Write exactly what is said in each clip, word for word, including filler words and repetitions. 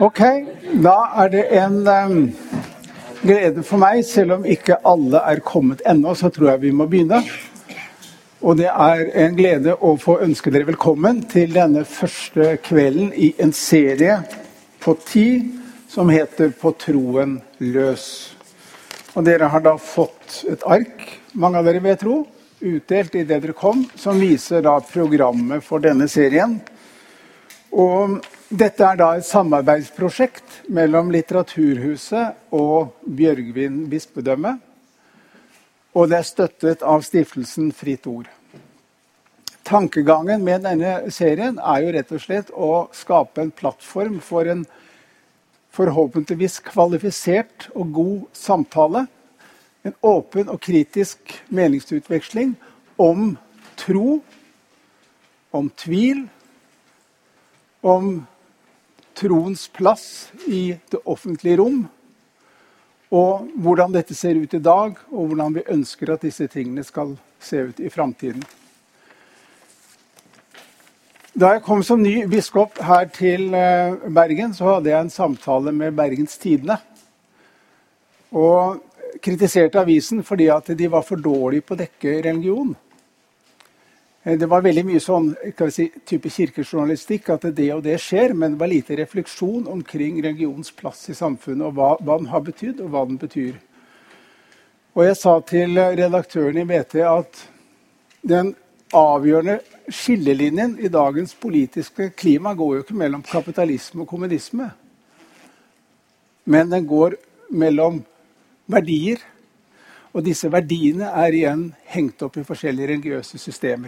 Ok, da er det en um, glede for meg, selv om ikke alle er kommet ennå, så tror jeg vi må begynne. Og det er en glede å få ønske dere velkommen til denne første kvelden i en serie på ti, som heter På troen løs. Og dere har da fått et ark, mange av dere vet tro, utdelt i det dere kom, som viser da programmet for denne serien. Og dette er da et samarbeidsprosjekt mellom Litteraturhuset og Bjørgvin bispedømme, og det er støttet av stiftelsen Fritt Ord. Tankegangen med denne serien er jo rett og slett å skape en plattform for en forhåpentligvis kvalifisert og god samtale, en åpen og kritisk meningsutveksling om tro, om tvil, om troens plass i det offentlige rom, og hvordan dette ser ut i dag, og hvordan vi ønsker at disse tingene skal se ut i fremtiden. Da jeg kom som ny biskop her til Bergen, så hadde jeg en samtale med Bergens Tidende, og kritiserte avisen fordi at de var for dårlige på å dekke religion. Det var veldig mye sånn kan vi si, type kirkejournalistikk, at det og det skjer, men det var lite refleksjon omkring religions plass i samfunnet, og hva, hva den har betydd, og hva den betyr. Og jeg sa til redaktøren i B T at den avgjørende skillelinjen i dagens politiske klima går jo ikke mellom kapitalisme og kommunisme, men den går mellom verdier, og disse verdiene er igjen hengt opp i forskjellige religiøse systemer.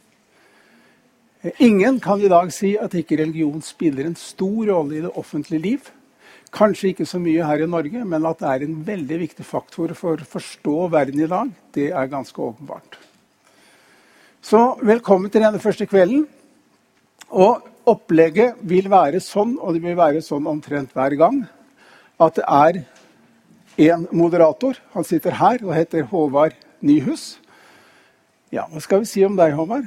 Ingen kan i dag si at ikke religion spiller en stor rolle i det offentlige liv. Kanskje ikke så mye her i Norge, men at det er en veldig viktig faktor for å forstå verden i dag, det er ganske åpenbart. Så velkommen til denne første kvelden. Og opplegget vil være sånn, og det vil være sånn omtrent hver gang, at det er en moderator. Han sitter her og heter Håvard Nyhus. Ja, hva skal vi si om deg, Håvard?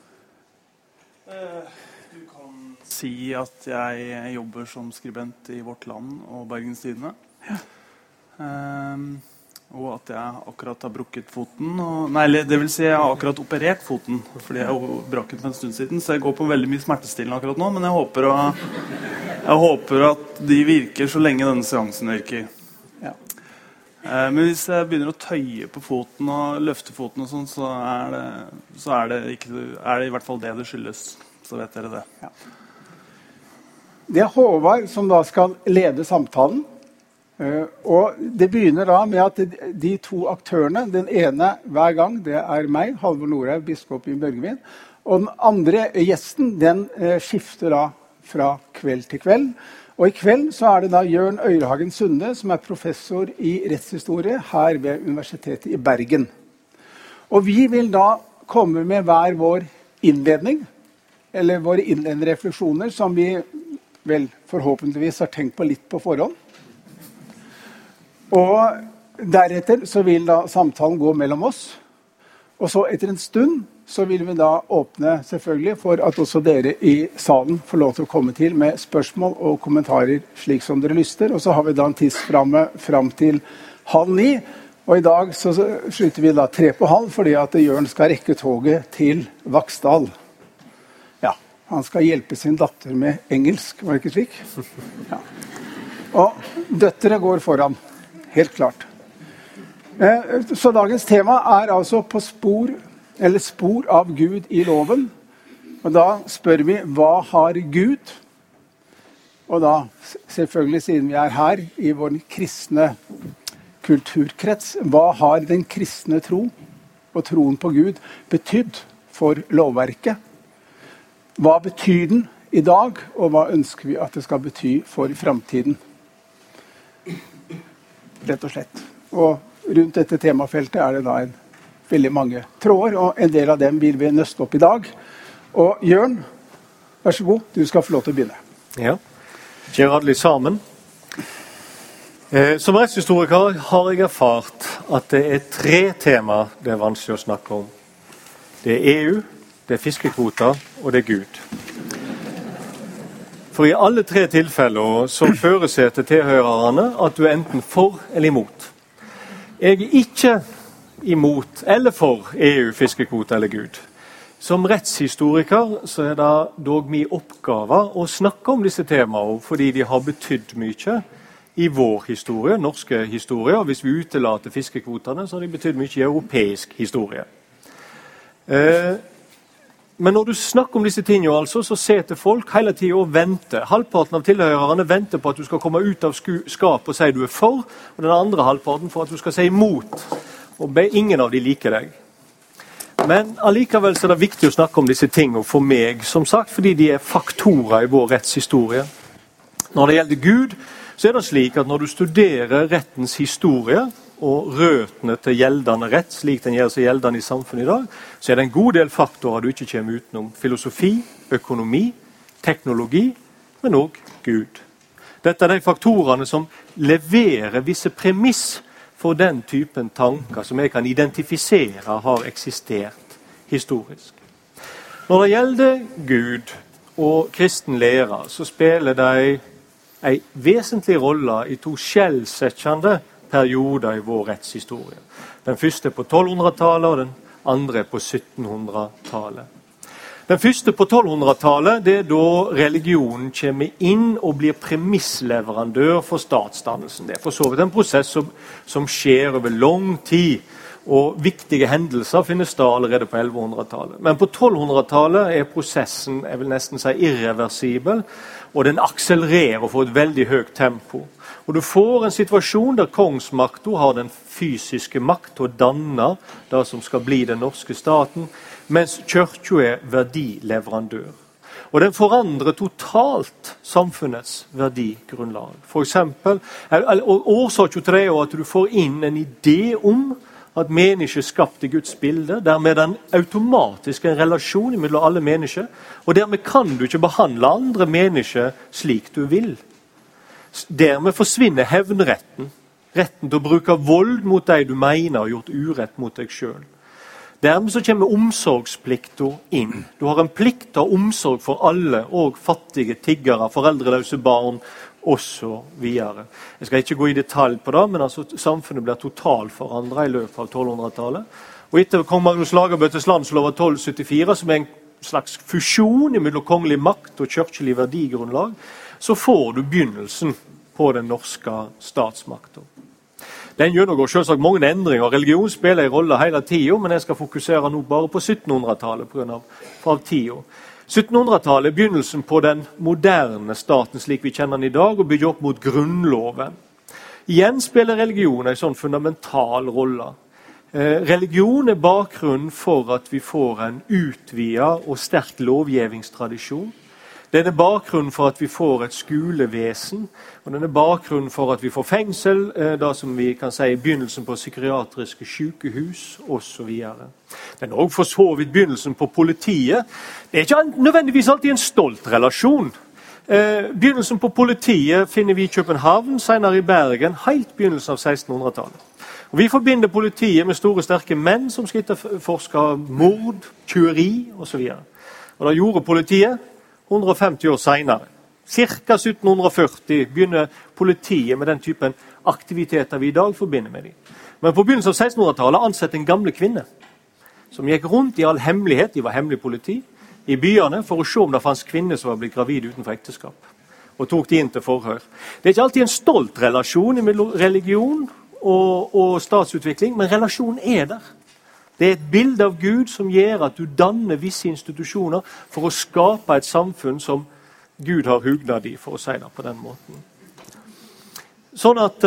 Du kan si at jeg jobber som skribent i Vårt Land og Bergens Tidende. Ja. Um, og at jeg akkurat har brukket foten. Og, nei, det vil si jeg har akkurat operert foten, fordi jeg har brakket for en stund siden. Så jeg går på veldig mye smertestillende akkurat nå, men jeg håper, å, jeg håper at de virker så lenge denne seansen virker. Ja. Uh, men hvis jeg begynner å tøye på foten og løfte foten og sånn, så, er det, så er, det ikke, er det i hvert fall det det skyldes. Så vet dere det. Ja. Det er Håvard som da skal lede samtalen. Uh, og det begynner da med at de, de to aktørene, den ene hver gang, det er meg, Halvor Nordhaug, biskop i Bjørgvin, og den andre gjesten, den uh, skifter da fra kveld til kveld. Og i kveld så er det da Jørn Øyrehagen Sunde, som er professor i rettshistorie her ved Universitetet i Bergen. Og vi vil da komme med hver vår innledning, eller våre innledende refleksjoner, som vi vel forhåpentligvis har tenkt på litt på forhånd. Og deretter så vil da samtalen gå mellom oss, og så etter en stund så vil vi da åpne selvfølgelig for at også dere i salen får lov til å komme til med spørsmål og kommentarer slik som dere lyster. Og så har vi da en tidsframme fram til halv ni. Og i dag så slutter vi da tre på halv fordi at Jørn skal rekke toget til Vaksdal. Ja, han skal hjelpe sin datter med engelsk, var det ikke slik? Ja. Og døtre går foran, helt klart. Så dagens tema er altså på spor eller spor av Gud i loven. Og da spør vi, hva har Gud? Og da, selvfølgelig siden vi er her i vår kristne kulturkrets, hva har den kristne tro og troen på Gud betydd for lovverket? Hva betyr den i dag, og hva ønsker vi at det skal bety for fremtiden? Rett og slett. Og rundt dette temafeltet er det da en veldig mange tråder, og en del av dem vil vi nøste opp i dag. Og Jørn, vær så god, du skal få lov til å begynne. Ja, Gerardly sammen. Eh, som rettshistoriker har jeg erfart at det er tre tema det er vanskelig å snakke om. Det er E U, det er fiskekvoter, og det er Gud. For i alle tre tilfeller så føresetter tilhørerne at du er enten for eller imot. Jeg er ikke imot eller for E U, fiskekvote eller Gud. Som rettshistoriker så er det dog min oppgave å snakke om disse temaene, fordi de har betydd mye i vår historie, norske historie, og hvis vi utelater fiskekvotene, så har de betydd mye i europeisk historie. Eh, men når du snakker om disse tingene, altså, så setter folk hele tiden og venter. Halvparten av tilhørerne venter på at du skal komme ut av skap og si du er for, og den andre halvparten for at du skal si imot. Og ingen av de liker deg. Men allikevel så er det viktig å snakke om disse tingene for meg, som sagt, fordi de er faktorer i vår rettshistorie. Når det gjelder Gud, så er det slik at når du studerer rettens historie og røtene til gjeldende rett, slik den gjør seg gjeldende i samfunnet i dag, så er det en god del faktorer du ikke kommer utenom. Filosofi, økonomi, teknologi, men også Gud. Dette er de faktorene som leverer visse premiss for den typen tanker som jeg kan identifisere har eksistert historisk. Når det gjelder Gud og kristen lære, så spiller de en vesentlig rolle i to skjellsettende perioder i vår rettshistorie. Den første på tolvhundretallet og den andre på syttenhundretallet. Den første på tolvhundretallet det er da religionen kommer inn og blir premissleverandør for statsdannelsen. Det er for så vidt en prosess som, som skjer over lang tid, og viktige hendelser finner sted allerede på ellevehundretallet. Men på tolvhundretallet er prosessen, jeg vil nesten si, irreversibel, og den akselererer og får et veldig høyt tempo. Og du får en situasjon der kongsmakten har den fysiske makt til å danne det som skal bli den norske staten, mens kirken er verdileverandør. Og den forandrer totalt samfunnets verdigrunnlag. For eksempel, og årsaken til det er at du får inn en idé om at mennesket er skapt i Guds bilde, dermed er det automatisk en relasjon mellom alle mennesker, og dermed kan du ikke behandle andre mennesker slik du vil. Dermed forsvinner hevnretten, retten til å bruke vold mot deg du mener har gjort urett mot deg selv. Dermed så kommer omsorgsplikten inn. Du har en plikt til omsorg for alle, og fattige, tiggere, foreldreløse barn, og så videre. Jeg skal ikke gå i detalj på det, men altså, samfunnet blir totalt forandret i løpet av tolvhundretallet. Og etter kong Magnus Lagabøtes landslov av tolv syttifire, som er en slags fusjon mellom kongelig makt og kirkelig verdigrunnlag, så får du begynnelsen på den norske statsmakten. Den gjennomgår selvsagt mange endringer. Religion spiller en rolle hele tiden, men jeg skal fokusere nå bare på syttenhundretallet på grunn av tiden. syttenhundretallet er begynnelsen på den moderne staten slik vi kjenner den i dag, og bygger opp mot grunnloven. Igjen spiller religion en sånn fundamental rolle. Eh, religion er bakgrunnen for at vi får en utvidet og sterk lovgivningstradisjon. Den er bakgrunnen for at vi får et skolevesen, og den er bakgrunnen for at vi får fengsel, eh, da som vi kan si begynnelsen på psykiatriske sykehus, og så videre. Den er også for så vidt begynnelsen på politiet. Det er ikke nødvendigvis alltid en stolt relasjon. Eh, begynnelsen på politiet finner vi i København, senere i Bergen, helt begynnelsen av sekstenhundretallet. Og vi forbinder politiet med store, sterke menn som skal etterforske mord, tyveri og så videre. Og da gjorde politiet hundre og femti år senere. Cirka sytten førti begynner politiet med den typen aktiviteter vi i dag forbinder med dem. Men på begynnelsen av sekstenhundretallet ansatte en gamle kvinne som gikk rundt i all hemmelighet, de var hemmelig politi, i byene for å se om det fanns kvinner som var blitt gravid utenfor ekteskap, og tok de inn til forhør. Det er ikke alltid en stolt relasjon mellom religion og, og statsutvikling, men relasjonen er der. Det er et bilde av Gud som gjør at du danner visse institusjoner for å skape et samfunn som Gud har hugnad i, for å si det på den måten. Sånn at,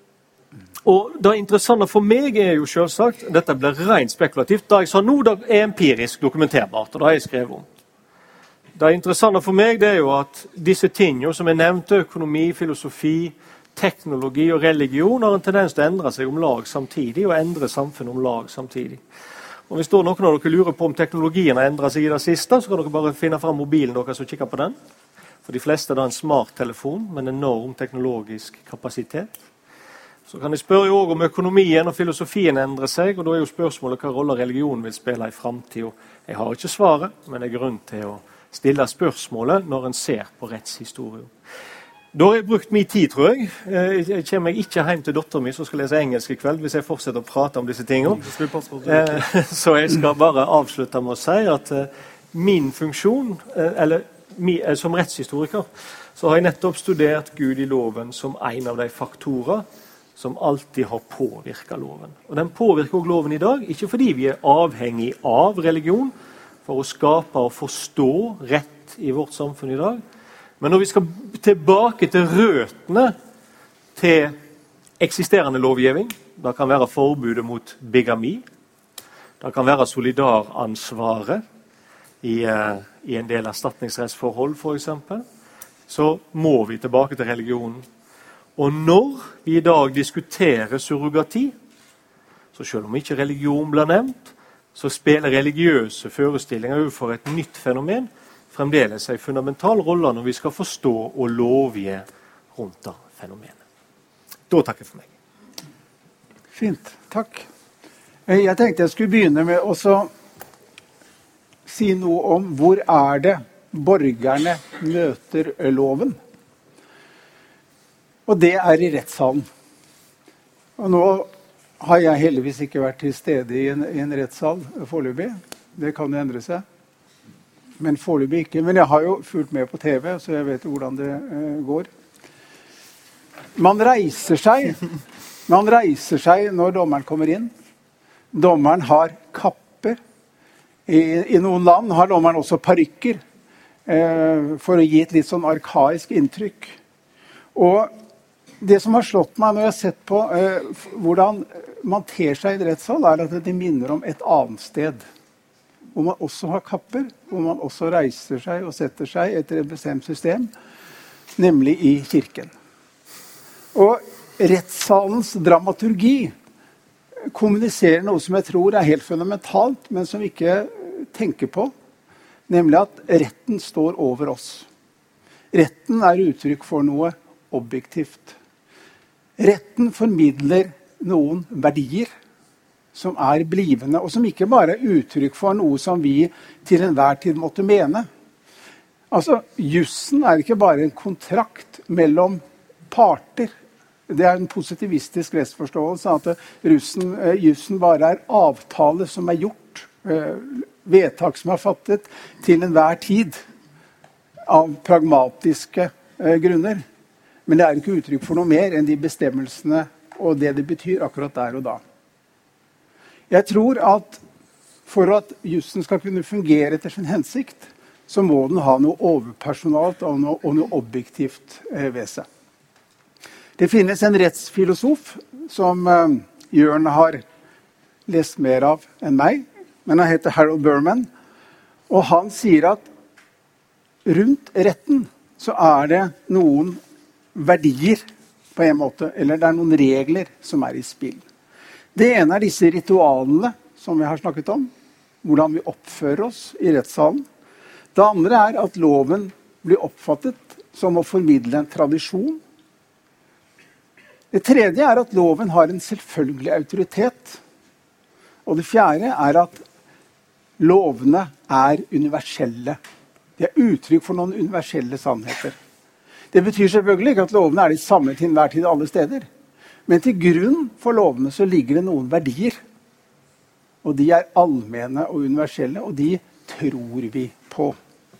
og det interessante for meg er jo selvsagt, dette blir rent spekulativt, da jeg sa nå det er empirisk dokumenterbart, og det har jeg skrevet om. Det interessante for meg det er jo at disse tingene som jeg nevnte, økonomi, filosofi, teknologi og religion har en tendens til å endre seg om lag samtidig, og endre samfunnet om lag samtidig. Og hvis det er noen av dere lurer på om teknologien har endret seg i det siste, så kan dere bare finne frem mobilen deres og kikke på den. For de fleste er det en smarttelefon med en enorm teknologisk kapasitet. Så kan jeg spørre jo også om økonomien og filosofien endrer seg, og da er jo spørsmålet hva rolle religionen vil spille i fremtiden. Jeg har ikke svaret, men det er grunn til å stille spørsmålet når en ser på rettshistorien. Da har jeg brukt min tid, tror jeg. Jeg kommer ikke hjem til datteren min som skal lese engelsk i kveld, hvis jeg fortsetter å prate om disse tingene. Så jeg skal bare avslutte med å si at min funksjon, eller som rettshistoriker, så har jeg nettopp studert Gud i loven som en av de faktorer som alltid har påvirket loven. Og den påvirker også loven i dag, ikke fordi vi er avhengig av religion for å skape og forstå rett i vårt samfunn i dag, men når vi skal tilbake til røtene til eksisterende lovgivning, det kan være forbudet mot bigami, det kan være solidaransvaret i, i en del erstatningsrettsforhold for eksempel, så må vi tilbake til religionen. Og når vi i dag diskuterer surrogati, så selv om ikke religion blir nevnt, så spiller religiøse forestillinger for et nytt fenomen fremdeles en fundamental rolle når vi skal forstå og lovge rundt det fenomenet. Da takker jeg for meg. Fint, takk. Jeg tenkte jeg skulle begynne med å si noe om hvor er det borgerne møter loven. Og det er i rettssalen. Og nå har jeg heldigvis ikke vært til stede i en, i en rettssal foreløpig. Det kan jo endre seg. Men foreløpig ikke. Men jeg har jo fulgt med på T V, så jeg vet hvordan det uh, går. Man reiser seg. Man reiser seg når dommeren kommer inn. Dommeren har kapper. I, i noen land har dommeren også parykker, uh, for å gi et litt sånn arkaisk inntrykk. Og det som har slått meg når jeg har sett på uh, hvordan man ter seg i et rettssal, er at det minner om et annet sted. Hvor man også har kapper, hvor man også reiser seg og setter seg etter et bestemt system, nemlig i kirken. Og rettssalens dramaturgi kommuniserer noe som jeg tror er helt fundamentalt, men som vi ikke tenker på, nemlig at retten står over oss. Retten er uttrykk for noe objektivt. Retten formidler noen verdier som er blivende, og som ikke bare er uttrykk for noe som vi til enhver tid måtte mene. Altså, jussen er ikke bare en kontrakt mellom parter. Det er en positivistisk rettsforståelse, at russen, jussen bare er avtale som er gjort, vedtak som er fattet til enhver tid av pragmatiske grunner. Men det er ikke uttrykk for noe mer enn de bestemmelsene og det det betyr akkurat der og da. Jeg tror at for at jussen skal kunne fungere etter sin hensikt, så må den ha noe overpersonalt og noe, og noe objektivt eh, ved seg. Det finnes en rettsfilosof som eh, Jørn har lest mer av enn meg, men han heter Harold Berman, og han sier at rundt retten så er det noen verdier på en måte, eller det er noen regler som er i spill. Det ene er disse ritualene som vi har snakket om, hvordan vi oppfører oss i rettssalen. Det andre er at loven blir oppfattet som å formidle en tradisjon. Det tredje er at loven har en selvfølgelig autoritet. Og det fjerde er at lovene er universelle. De er uttrykk for noen universelle sannheter. Det betyr selvfølgelig ikke at lovene er de samme til enhver tid alle steder. Men til grunn for lovene så ligger det noen verdier. Og de er allmenne og universelle, og de tror vi på.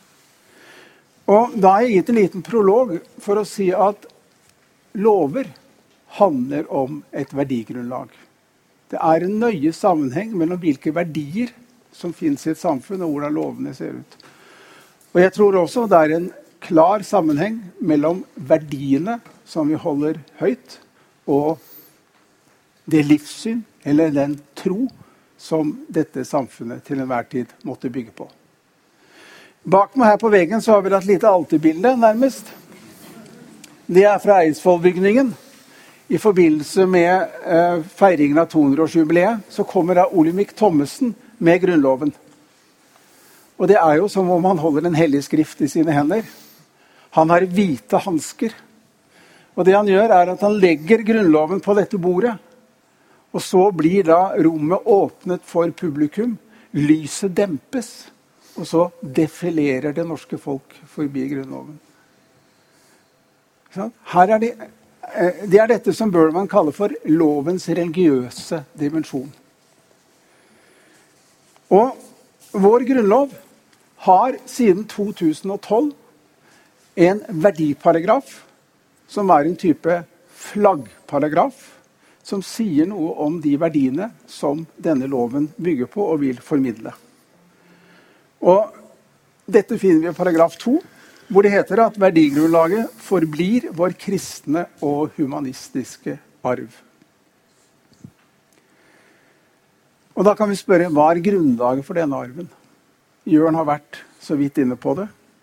Og da har jeg gitt en liten prolog for å si at lover handler om et verdigrunnlag. Det er en nøye sammenheng mellom hvilke verdier som finnes i et samfunn, og hvordan lovene ser ut. Og jeg tror også det er en klar sammenheng mellom verdiene som vi holder høyt, og det livssyn, eller den tro, som dette samfunnet til enhver tid måtte bygge på. Bak meg her på veggen så har vi et lite alterbilde, nærmest. Det er fra Eidsvollbygningen. I forbindelse med eh, feiringen av to hundre års-jubileet, så kommer da Olemic Thommessen med Grunnloven. Og det er jo som om han holder en hellig skrift i sine hender. Han har hvite handsker. Og det han gjør er at han legger Grunnloven på dette bordet. Og så blir da rommet åpnet for publikum. Lyset dempes. og så defilerer det norske folk forbi Grunnloven. Her er det, det er dette som Burman kaller for lovens religiøse dimensjon. Og vår grunnlov har siden to tusen og tolv en verdiparagraf som er en type flaggparagraf som sier noe om de verdiene som denne loven bygger på og vil formidle. Og dette finner vi i paragraf to, hvor det heter at verdigrunnlaget forblir vår kristne og humanistiske arv. Og da kan vi spørre, hva er grunnlaget for denne arven? Jørn har vært så vidt inne på det.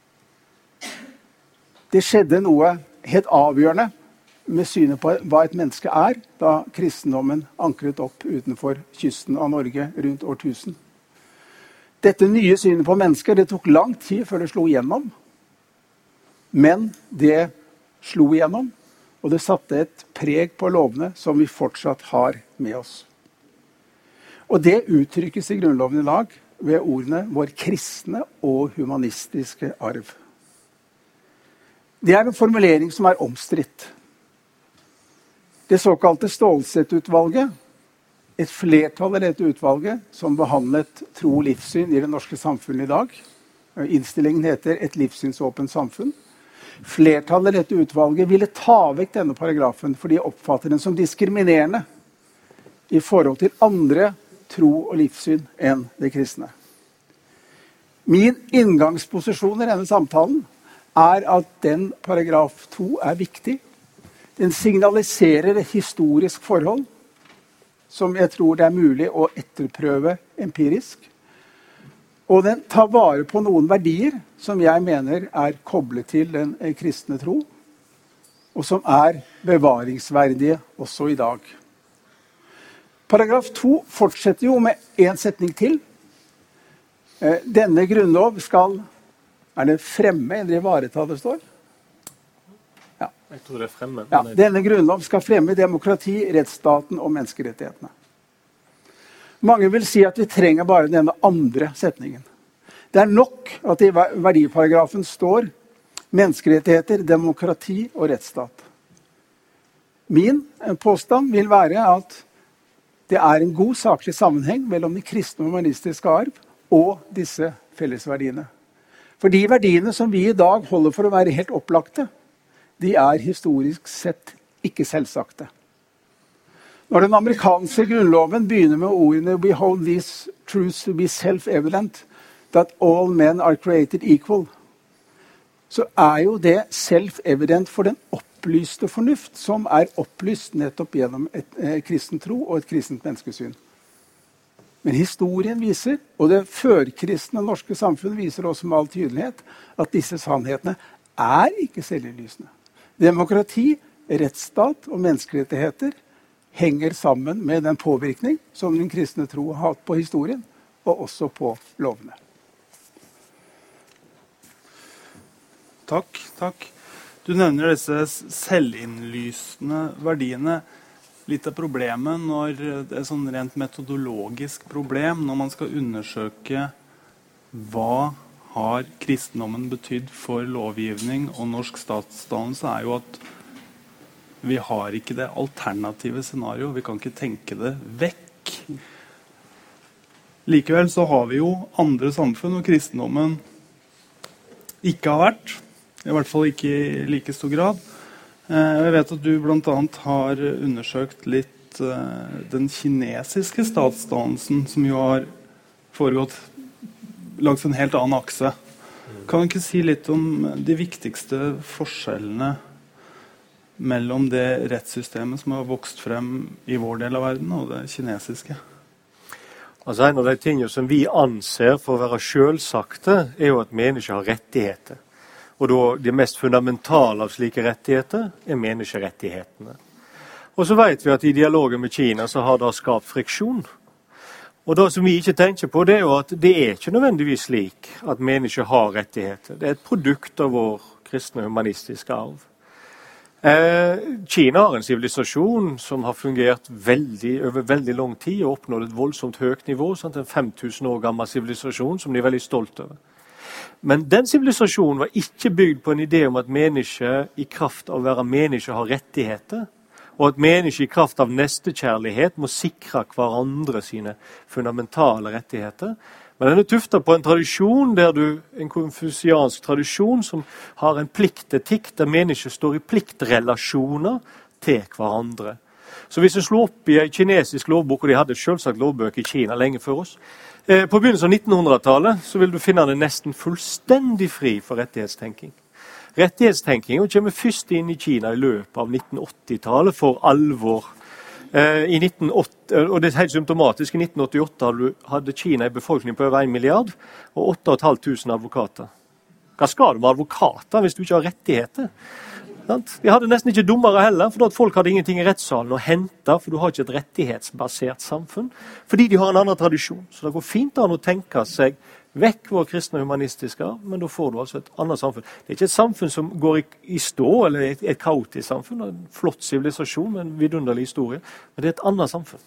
Det skjedde noe helt avgjørende med synet på hva et menneske er, da kristendommen ankret opp utenfor kysten av Norge rundt årtusen. Dette nye synet på mennesker, det tok lang tid før det slo igjennom. Men det slo igjennom, og det satte et preg på lovene som vi fortsatt har med oss. Og det uttrykkes i Grunnloven i dag ved ordene vår kristne og humanistiske arv. Det er en formulering som er omstridt. Det såkalte Stålsett-utvalget, et flertall i dette utvalget som behandlet tro og livssyn i det norske samfunnet i dag. Innstillingen heter Et livssynsåpent samfunn. Flertallet i dette utvalget ville ta vekk denne paragrafen fordi de oppfatter den som diskriminerende i forhold til andre tro og livssyn enn det kristne. Min inngangsposisjon i denne samtalen er at den paragraf to er viktig. Den signaliserer et historisk forhold som jeg tror det er mulig å etterprøve empirisk. Og den tar vare på noen verdier som jeg mener er koblet til den kristne tro, og som er bevaringsverdige også i dag. Paragraf to fortsetter jo med en setning til. Denne grunnlov skal, er det fremme eller ivareta det står? Ja. Jeg tror det er fremme. Ja, denne grunnlov skal fremme demokrati, rettsstaten og menneskerettighetene. Mange vil si at vi trenger bare denne andre setningen. Det er nok at i verdiparagrafen står menneskerettigheter, demokrati og rettsstat. Min påstand vil være at det er en god saklig sammenheng mellom den kristne og humanistiske arv og disse fellesverdiene. For de verdiene som vi i dag holder for å være helt opplagte, de er historisk sett ikke selvsagte. Når den amerikanske grunnloven begynner med ordene «We hold these truths to be self-evident, that all men are created equal», så er jo det self-evident for den opplyste fornuft, som er opplyst nettopp gjennom et eh, kristen tro og et kristent menneskesyn. Men historien viser, og det førkristne norske samfunn viser også med all tydelighet, at disse sannhetene er ikke selvinnlysende. Demokrati, rettsstat og menneskerettigheter henger sammen med den påvirkning som den kristne tro har hatt på historien, og også på lovene. Takk, takk. Du nevner disse selvinnlysende verdiene. Litt av problemet når det er sånn rent metodologisk problem, når man skal undersøke hva har kristendommen betydd for lovgivning og norsk statsdannelse, er jo at vi har ikke det alternative scenario. Vi kan ikke tenke det vekk. Likevel så har vi jo andre samfunn, og kristendommen ikke har vært. I hvert fall ikke i like stor grad. Jeg vet at du blant annet har undersøkt litt den kinesiske statsdannelsen, som jo har foregått langs en helt annen akse. Kan du ikke si litt om de viktigste forskjellene mellom det rettssystemet som har vokst frem i vår del av verden, og det kinesiske? Altså, en av de tingene som vi anser for å være selvsagte, er jo at mennesker har rettigheter. Og da det mest fundamentale av slike rettigheter er menneskerettighetene. Og så vet vi at i dialogen med Kina så har det skapt friksjon. Og det som vi ikke tenker på, det er jo at det er ikke nødvendigvis slik at mennesker har rettigheter. Det er et produkt av vår kristne humanistiske arv. Eh, Kina har en sivilisasjon som har fungert veldig, over veldig lang tid og oppnådd et voldsomt høyt nivå, sant? En fem tusen år gammel sivilisasjon som de er veldig stolt over. Men den sivilisasjonen var ikke bygd på en idé om at mennesker i kraft av å være mennesker har rettigheter, og at mennesker i kraft av nestekjærlighet må sikre hverandre sine fundamentale rettigheter. Men den er tuftet på en tradisjon, der du, en konfusiansk tradisjon som har en pliktetikk, der mennesker står i pliktrelasjoner til hverandre. Så hvis du slår opp i en kinesisk lovbok, og de hadde selvsagt lovbøker i Kina lenge før oss, eh, på begynnelsen av nittenhundretallet så vil du finne det nesten fullstendig fri for rettighetstenking. Rettighetstenking kommer først inn i Kina i løpet av nittenåttitallet for alvor. Eh, i nittenåtti, og det er helt symptomatisk, i nittenåttiåtte hadde, hadde Kina en befolkning på over en milliard og åtte og et halvt tusen advokater. Hva skal du med advokater hvis du ikke har rettigheter? De hadde nesten ikke dommere heller, for at folk hadde ingenting i rettssalen å hente, for du har ikke et rettighetsbasert samfunn, fordi de har en annen tradisjon. Så det går fint an å tenke seg vekk vår kristne og humanistiske, men da får du altså et annet samfunn. Det er ikke et samfunn som går i, i stå, eller et, et kaotisk samfunn, en flott sivilisasjon med en vidunderlig historie, men det er et annet samfunn.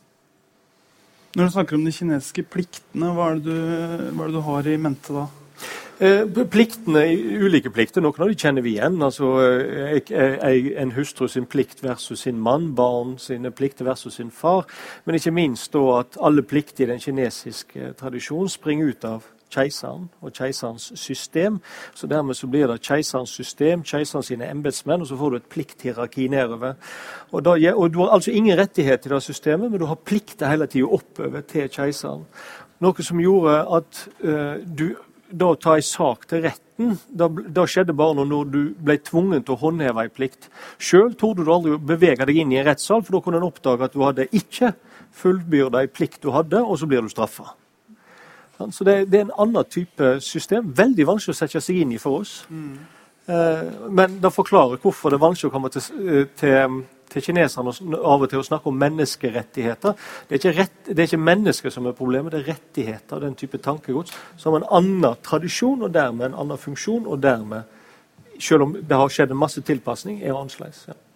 Når du snakker om de kinesiske pliktene, hva er det du, hva er det du har i mente da? Eh, pliktene, ulike plikter, noen av de kjenner vi igjen. Altså, eh, en hustru sin plikt versus sin mann, barn sine plikter versus sin far. Men ikke minst da at alle plikter i den kinesiske tradisjonen springer ut av keiseren og keiserens system. Så dermed så blir det keiserens system, keiserens sine embedsmenn, og så får du et plikthierarki nedover. Og, da, og du har altså ingen rettighet i det systemet, men du har plikter hele tiden oppover til keiseren. Noe som gjorde at uh, du da ta en sak til retten, da, da skjedde bare noe når du ble tvungen til å håndheve en plikt. Selv torde du aldri bevege deg inn i en rettssal, for da kunne du oppdage at du hadde ikke fullbyrdet en plikt du hadde, og så blir du straffet. Så det, det er en annen type system, veldig vanskelig å sette seg inn i for oss. Mm. Eh, men det forklarer hvorfor det er vanskelig å komme til, til, til kineserne av og til å snakke om menneskerettigheter. Det er, ikke rett, det er ikke mennesker som er problemet, det er rettigheter, den type tankegods, som har en annen tradisjon, og dermed en annen funksjon, og dermed, selv om det har skjedd en masse tilpasning, er annerledes. Ja.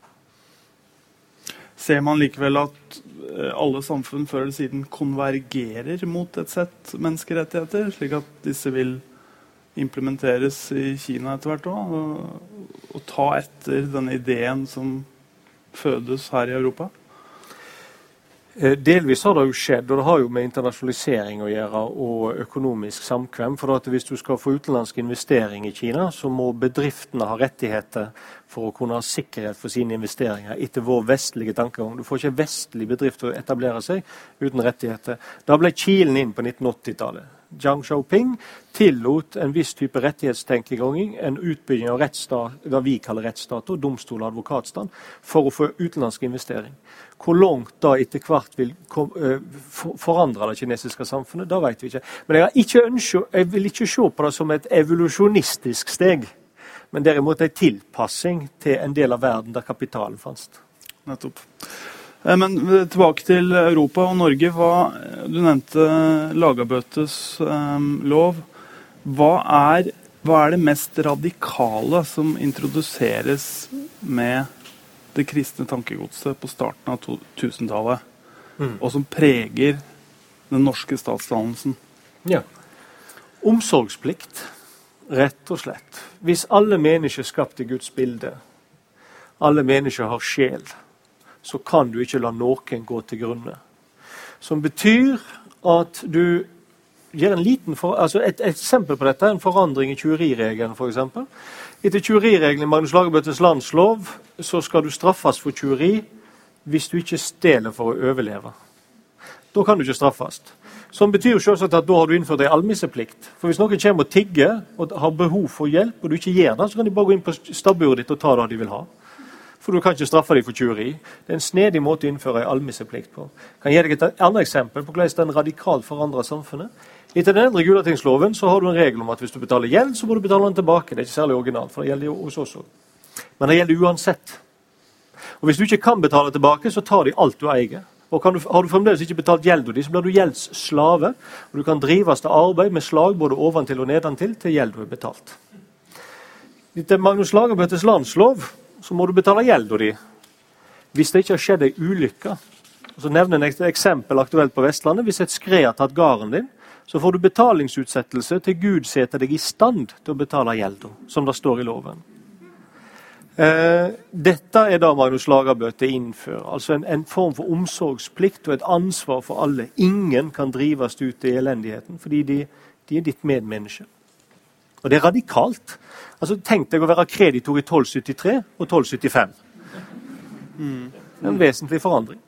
Ser man likevel at alle samfunn før eller siden konvergerer mot et sett menneskerettigheter, slik at disse vil implementeres i Kina etter hvert også, og, og ta etter denne ideen som fødes her i Europa? Delvis har det jo skjedd, og det har jo med internasjonalisering å gjøre og økonomisk samkvem. For at hvis du skal få utenlandsk investering i Kina, så må bedriftene ha rettigheter for å kunne ha sikkerhet for sine investeringer etter vår vestlige tankegang. Du får ikke en vestlig bedrift til å etablere seg uten rettigheter. Da ble kilen inn på nittenåttitallet. Jiang Xiaoping tillot en viss type rettighetstenkegang, en utbygging av rettsstat, det vi kaller rettsstat, og domstol og advokatstand, for å få utenlandsk investering. Hvor langt da etter hvert vil kom, uh, for, forandre det kinesiske samfunnet, da vet vi ikke. Men jeg, har ikke ønsker, jeg vil ikke se på det som et evolusjonistisk steg, men derimot en tilpassing til en del av verden der kapitalen fanns. Nettopp. Men tilbake til Europa og Norge. Hva, du nevnte Lagabøtes um, lov. Hva er, hva er det mest radikale som introduseres med det kristne tankegodset på starten av tusentallet, mm. og som preger den norske statsdannelsen? Ja. Omsorgsplikt, rett og slett. Hvis alle mennesker er skapt i Guds bilde, alle mennesker har sjel, så kan du ikke la noen gå til grunne. Som betyr at du gjør en liten for, altså et, et eksempel på dette er en forandring i tjuveriregelen, for eksempel. Etter tjuveriregelen i Magnus Lagabøtes landslov så skal du straffes for tjuveri hvis du ikke steler for å overleve. Da kan du ikke straffes. Som betyr selvsagt at da har du innført en almisseplikt. For hvis noen kommer og tigger og har behov for hjelp, og du ikke gjør det, så kan de bare gå inn på stabburet ditt og ta det de vil ha. For du kan ikke straffe dem for tjuveri. Det er en snedig måte å innføre en almisseplikt på. Jeg kan gi deg et annet eksempel på hvordan den radikalt forandrer samfunnet. Etter den endre Gulatingsloven så har du en regel om at hvis du betaler gjeld, så må du betale den tilbake. Det er ikke særlig originalt, for det gjelder jo hos oss også. Men det gjelder uansett. Og hvis du ikke kan betale tilbake, så tar de alt du eier. Og kan du, har du fremdeles ikke betalt gjelden din, så blir du gjeldsslave. Og du kan drives til arbeid med slag både oventil og nedentil til gjeld du har betalt. Etter Magnus Lagabøtes landslov så må du betale gjelda di. Hvis det ikke har skjedd en ulykke. Så nevner jeg et eksempel aktuelt på Vestlandet. Hvis et skred har tatt gården din, så får du betalingsutsettelse til Gud setter deg i stand til å betale gjelda, som det står i loven. Eh, dette er da Magnus Lagabøte innfører, altså en, en form for omsorgsplikt og et ansvar for alle. Ingen kan drives ut i elendigheten, fordi de, de er ditt medmenneske. Og det er radikalt. Altså, tenk deg å være kreditor i tolv syttitre og tolv syttifem. Mm. En vesentlig forandring.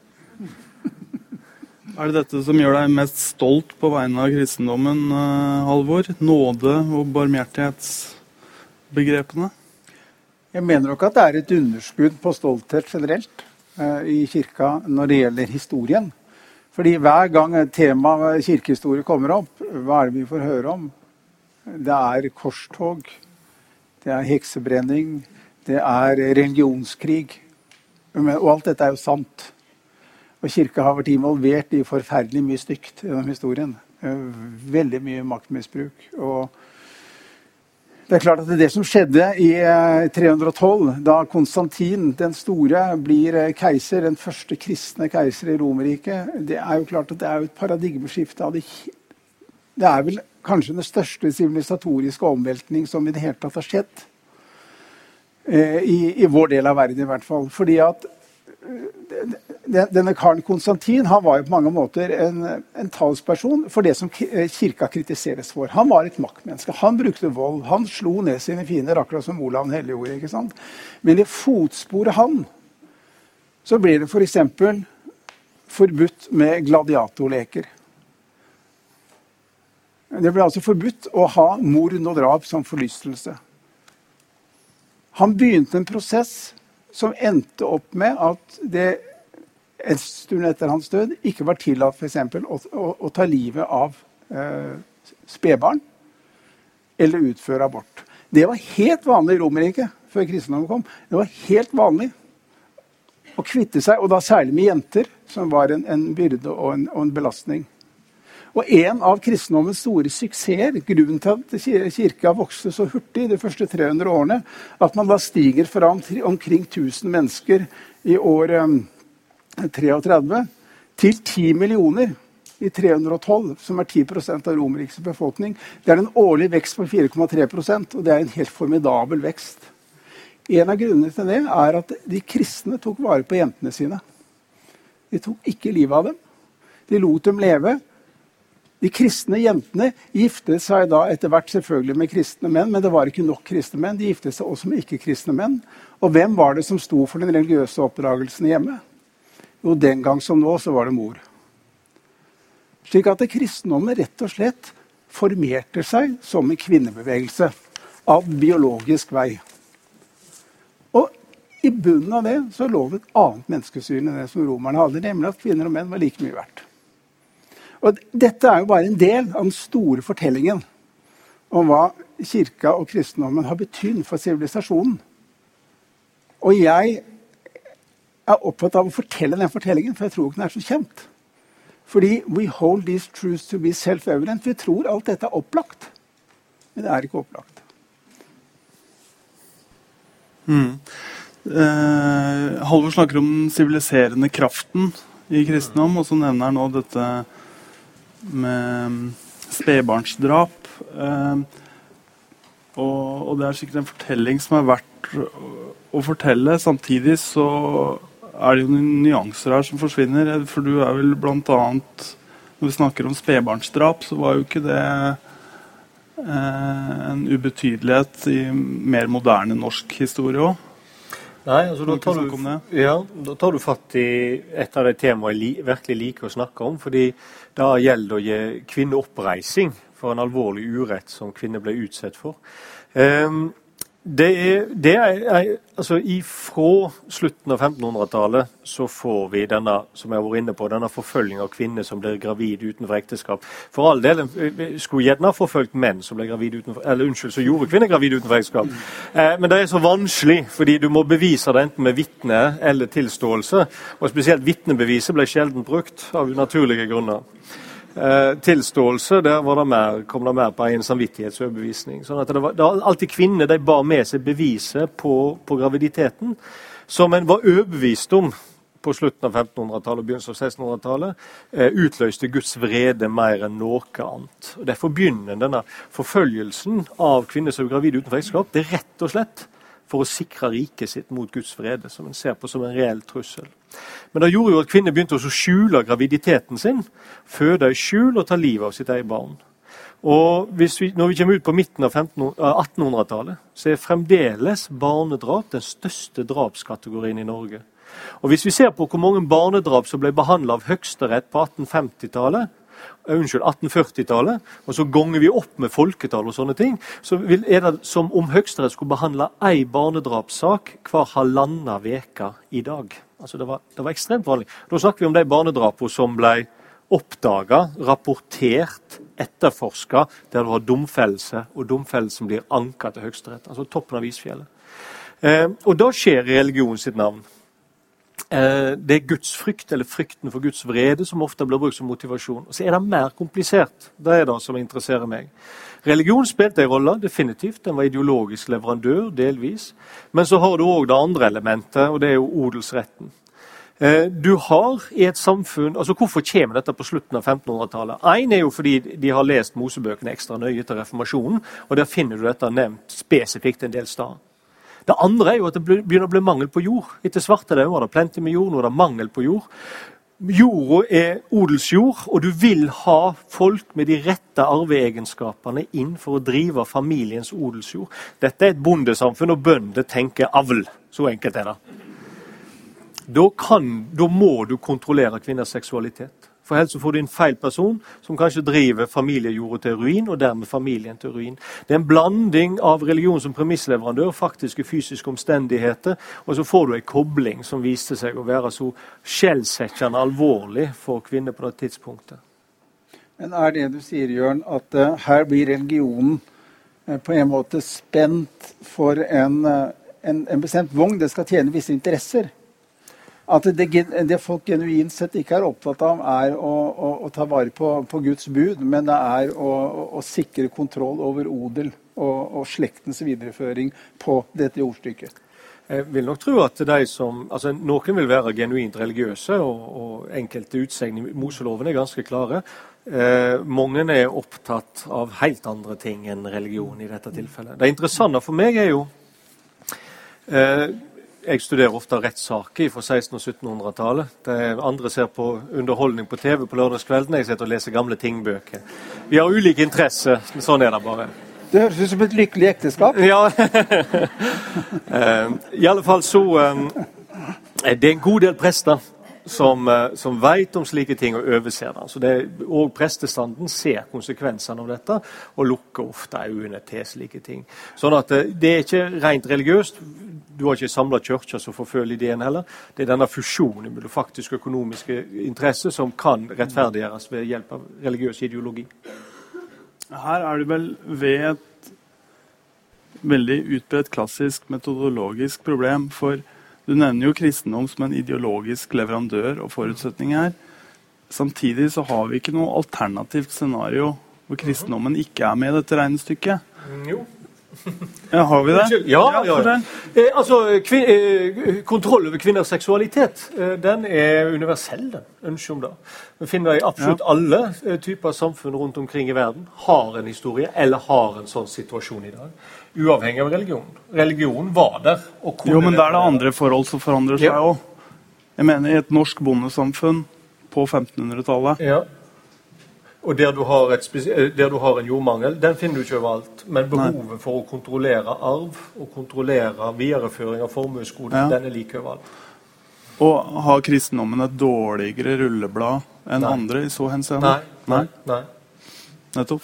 Er det dette som gjør deg mest stolt på vegne av kristendommen, uh, Halvor? Nåde og barmhjertighetsbegrepene? Jeg mener nok at det er et underskudd på stolthet generelt uh, i kirka når det gjelder historien. Fordi hver gang et tema kirkehistorie kommer opp, hva er det vi får høre om? Det er korstog, det er heksebrenning, det er religionskrig. Og alt dette er jo sant. Og kirka har vært involvert i forferdelig mye stygt gjennom historien. Veldig mye maktmisbruk. Og det er klart at det som skjedde i tre hundre og tolv, da Konstantin den store blir keiser, den første kristne keiser i Romerriket, det er jo klart at det er jo et paradigmeskifte av det. Det er vel kanskje den største sivilisatoriske omveltning som i det hele tatt har skjedd. I, i vår del av verden i hvert fall. Fordi at denne karen Konstantin, han var jo på mange måter en, en talsperson for det som kirka kritiseres for. Han var et maktmenneske. Han brukte vold. Han slo ned sine fiender, akkurat som Olav den hellige gjorde, ikke sant? Men i fotsporet han, så ble det for eksempel forbudt med gladiatorleker. Det ble altså forbudt å ha mord og drap som forlystelse. Han begynte en prosess som endte opp med at det en stund etter hans død ikke var tillatt for eksempel å, å, å ta livet av eh, spedbarn eller utføre abort. Det var helt vanlig i Romerriket før kristendommen kom. Det var helt vanlig å kvitte seg, og da særlig med jenter, som var en, en byrde og en, og en belastning. Og en av kristendommens store suksesser, grunnen til at kirka vokste så hurtig de første tre hundre årene, at man da stiger fra omkring tusen mennesker i år treogtredve til ti millioner i tre hundre og tolv, som er ti prosent av Romerrikets befolkning. Det er en årlig vekst på fire komma tre prosent, og det er en helt formidabel vekst. En av grunnene til det er at de kristne tok vare på jentene sine. De tok ikke livet av dem. De lot dem leve. De kristne jentene giftet seg da etter hvert selvfølgelig med kristne menn, men det var ikke nok kristne menn. De giftet seg også med ikke-kristne menn. Og hvem var det som sto for den religiøse oppdragelsen hjemme? Jo, den gang som nå, så var det mor. Slik at kristendommen rett og slett formerte seg som en kvinnebevegelse av biologisk vei. Og i bunnen av det så lå det et annet menneskesyn enn det som romerne hadde, nemlig at kvinner og menn var like mye verdt. Og dette er jo bare en del av den store fortellingen om hva kirka og kristendommen har betydd for sivilisasjonen. Og jeg er opptatt av å fortelle den fortellingen, for jeg tror ikke den er så kjent. Fordi we hold these truths to be self-evident. Vi tror alt dette er opplagt, men det er ikke opplagt. Mm. Eh, Halvor snakker om den siviliserende kraften i kristendom, og så nevner han nå dette med spedbarnsdrap. Eh, og, og det er sikkert en fortelling som er verdt å fortelle. Samtidig så er det jo noen nyanser her som forsvinner. For du er vel blant annet, når vi snakker om spedbarnsdrap, så var jo ikke det eh, en ubetydelighet i mer moderne norsk historie også. Nei, altså da tar, du, ja, da tar du fatt i et av de temaene jeg li, virkelig liker å snakke om, fordi da gjelder å gi kvinner oppreising for en alvorlig urett som kvinner ble utsatt for. Um, det er, det er, er altså ifra slutten av femtenhundretallet så får vi denne, som jeg har vært inne på, denne forfølging av kvinner som blir gravid utenfor ekteskap. For all del skulle gjerne ha forfølgt menn som ble gravid utenfor, eller unnskyld, så gjorde kvinner gravid utenfor ekteskap. Eh, men det er så vanskelig, fordi du må bevise det enten med vitne eller tilståelse, og spesielt vitnebeviset ble sjelden brukt av naturlige grunner. Eh, tilståelse, der var det mer, kom det mer på en samvittighetsoverbevisning. Sånn at det var, det var alltid kvinner, de bar med seg beviset på, på graviditeten, som en var overbevist om på slutten av femtenhundretallet og begynnelsen av sekstenhundretallet, eh, utløste Guds vrede mer enn noe annet. Og derfor begynner denne forfølgelsen av kvinner som er gravide utenfor ekteskap, det er rett og slett for å sikre riket sitt mot Guds vrede, som en ser på som en reell trussel. Men det gjorde jo at kvinner begynte å skjule graviditeten sin, føde i skjul og ta livet av sitt eget barn. Og hvis vi, når vi kommer ut på midten av attenhundretallet, så er fremdeles barnedrap den største drapskategorien i Norge. Og hvis vi ser på hvor mange barnedrap som ble behandlet av Høyesterett på attenhundre-femtitallet, unnskyld, attenhundre-førtitallet, og så gonger vi opp med folketall og sånne ting, så er det som om Høyesterett skulle behandle en barnedrapssak hver halvanna veka i dag. Altså det var, det var ekstremt vanlig. Da snakker vi om de barnedrapene som ble oppdaget, rapportert, etterforsket, der det var domfellelse, og domfellelsen blir anket til Høyesterett, altså toppen av isfjellet. Eh, og da skjer i religion sitt navn. Eh, det er Guds frykt, eller frykten for Guds vrede, som ofte blir brukt som motivasjon. Og så er det mer komplisert, det er det som interesserer meg. Religion spilte en rolle, definitivt. Den var ideologisk leverandør, delvis. Men så har du også det andre elementet, og det er jo odelsretten. Eh, du har i et samfunn, altså hvorfor kommer dette på slutten av femtenhundretallet? En er jo fordi de har lest Mosebøkene ekstra nøye til reformasjonen, og der finner du dette nevnt spesifikt en del steder. Det andre er jo at det begynner å bli mangel på jord. Etter svartedauden var det plenty med jord, nå er det mangel på jord. Jorda er odelsjord, og du vil ha folk med de rette arveegenskapene inn for å drive familiens odelsjord. Dette er et bondesamfunn, og bønder tenker avl. Så enkelt er det. Da, kan, da må du kontrollere kvinners seksualitet. For helst så får du en feil person som kanskje driver familiejordet til ruin, og dermed familien til ruin. Det er en blanding av religion som premissleverandør, faktiske fysiske omstendigheter, og så får du en kobling som viste seg å være så skjellsettende alvorlig for kvinner på det tidspunktet. Men er det du sier, Jørn, at uh, her blir religionen uh, på en måte spent for en, uh, en, en bestemt vogn, det skal tjene visse interesser? At det, det folk genuint sett ikke er opptatt av, er å, å, å ta vare på, på Guds bud, men det er å, å, å sikre kontroll over odel og, og slektens videreføring på dette jordstykket. Jeg vil nok tro at de som, altså noen vil være genuint religiøse, og, og enkelte utsegn i Moseloven er ganske klare. Eh, mange er opptatt av helt andre ting enn religion i dette tilfellet. Det interessante for meg er jo eh, Jeg studerer ofte rettssaker fra seksten- og syttenhundretallet. Andre ser på underholdning på T V på lørdagskvelden. Jeg sitter og leser gamle tingbøker. Vi har ulike interesser, sånn er det bare. Det høres ut som et lykkelig ekteskap. Ja, i alle fall så det er en god del prester som, som vet om slike ting og overser det. Så det og prestestanden ser konsekvensene av dette og lukker ofte øynene til slike ting. Sånn at det er ikke rent religiøst. Du har ikke samlet kirker som forfølger ideen heller. Det er denne fusjonen mellom faktisk økonomiske interesser som kan rettferdiggjøres ved hjelp av religiøs ideologi. Her er det vel ved et veldig utbredt klassisk metodologisk problem, for du nevner jo kristendom som en ideologisk leverandør og forutsetning her. Samtidig så har vi ikke noe alternativt scenario hvor kristendommen ikke er med i dette regnestykket. Jo. Ja, har vi det? Ja, ja, ja. Eh, altså, kvin- eh, kontroll over kvinners seksualitet, eh, den er universell, den. Ønsker om det. Vi finner det i absolutt ja. alle eh, typer samfunn rundt omkring i verden har en historie, eller har en sånn situasjon i dag. Uavhengig av religion. Religion var der. Og jo, men da er det andre forhold som forandrer seg ja. også. Jeg mener, i et norsk bondesamfunn på femtenhundretallet, ja. Og der du, har et der du har en jordmangel, den finner du ikke overalt. Men behovet Nei. for å kontrollere arv og kontrollere videreføring av formuesgoder, ja. den er like overalt. Og har kristendommen et dårligere rulleblad enn Nei. andre i så henseende? Nei. Nei. Nei. Nettopp.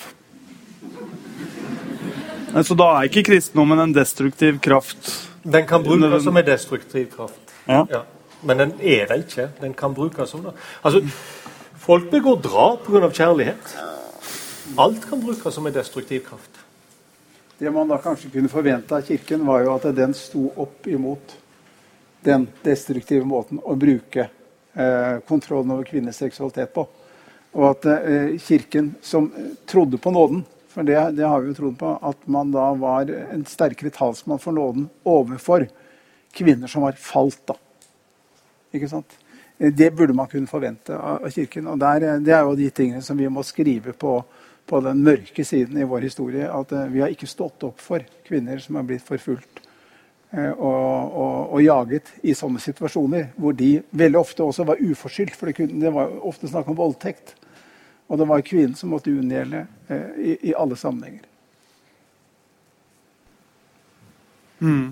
Så da er ikke kristendommen en destruktiv kraft? Den kan brukes som en destruktiv kraft. Ja. Ja. Men den er det ikke. Den kan brukes som det. Altså, folk begår drap på grunn av kjærlighet. Alt kan brukes som en destruktiv kraft. Det man da kanskje kunne forvente av kirken var jo at den sto opp imot den destruktive måten å bruke eh, kontrollen over kvinners seksualitet på. Og at eh, kirken som trodde på nåden, for det, det har vi jo trodd på, at man da var en sterkere talsmann for nåden overfor kvinner som var falt da. Ikke sant? Det burde man kunne forvente av, av kirken. Og der, det er jo de tingene som vi må skrive på, på den mørke siden i vår historie, at eh, vi har ikke stått opp for kvinner som har blitt forfulgt eh, og, og, og jaget i sånne situasjoner, hvor de veldig ofte også var uforskyldt, for det, kunne, det var ofte snakk om voldtekt. Og det var kvinnen som måtte unngjelde eh, i, i alle sammenhenger. Mm.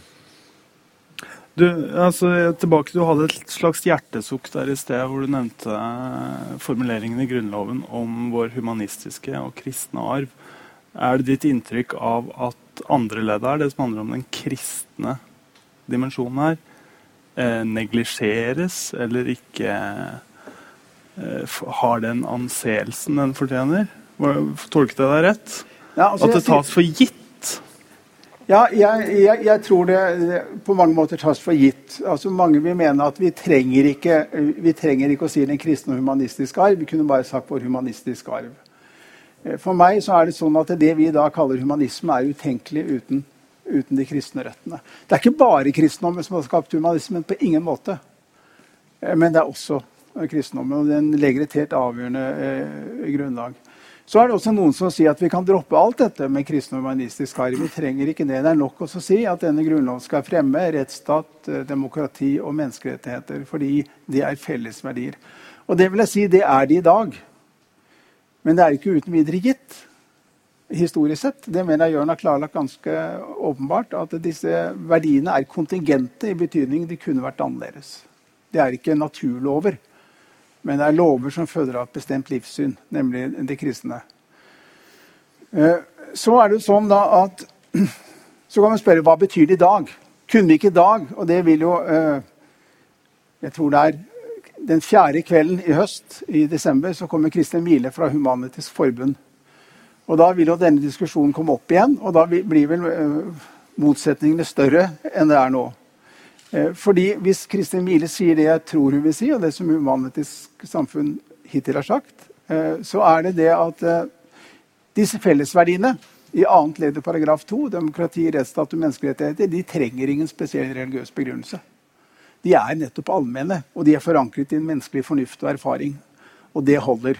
Du, altså, tilbake, du hadde et slags hjertesukk der i sted, hvor du nevnte eh, formuleringen i Grunnloven om vår humanistiske og kristne arv. Er det ditt inntrykk av at andre ledd her, det som handler om den kristne dimensjonen her, eh, neglisjeres eller ikke eh, har den anseelsen den fortjener? Tolket jeg deg rett? Ja, altså, at det tas for gitt? Ja, jeg, jeg, jeg tror det, det på mange måter tas for gitt. Altså, mange vil mene at vi trenger ikke, vi trenger ikke å si den kristne og humanistiske arv. Vi kunne bare sagt vår humanistiske arv. For meg så er det sånn at det vi da kaller humanisme er utenkelig uten, uten de kristne røttene. Det er ikke bare kristendommen som har skapt humanismen, på ingen måte. Men det er også kristendommen, og den legger et helt avgjørende eh, grunnlag. Så er det også noen som sier at vi kan droppe alt dette med kristen og humanistisk arv. Vi trenger ikke det. Det er nok også å si at denne grunnloven skal fremme rettsstat, demokrati og menneskerettigheter, fordi det er fellesverdier. Og det vil jeg si, det er de i dag. Men det er ikke uten videre gitt, historisk sett. Det mener jeg Jørn har klarlagt ganske åpenbart, at disse verdiene er kontingente i betydning de kunne vært annerledes. Det er ikke naturlover. Men det er lover som føder av et bestemt livssyn, nemlig det kristne. Så er det sånn da at, så kan man spørre, hva betyr det i dag? Kunne vi ikke i dag, og det vil jo, jeg tror det er den fjerde kvelden i høst, i desember, så kommer Kristin Mile fra Human-Etisk Forbund. Og da vil jo denne diskusjonen komme opp igjen, og da blir vel motsetningene større enn det er nå. Fordi hvis Kristin Mile sier det jeg tror hun vil si, og det som Human-Etisk Samfunn hittil har sagt, så er det det at disse fellesverdiene i annet ledd i paragraf to, demokrati, rettsstat og menneskerettigheter, de trenger ingen spesiell religiøs begrunnelse. De er nettopp allmenne, og de er forankret i en menneskelig fornuft og erfaring. Og det holder.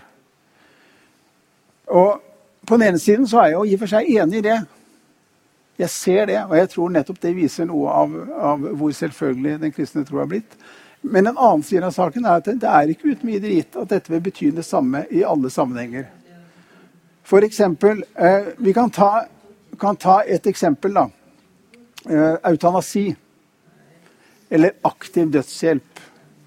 Og på den ene siden så er jeg jo i og for seg enig i det. Jeg ser det, og jeg tror nettopp det viser noe av, av hvor selvfølgelig den kristne tro har blitt. Men en annen side av saken er at det er ikke uten videre gitt at dette vil bety det samme i alle sammenhenger. For eksempel, eh, vi kan ta, kan ta et eksempel da. Eh, eutanasi, eller aktiv dødshjelp.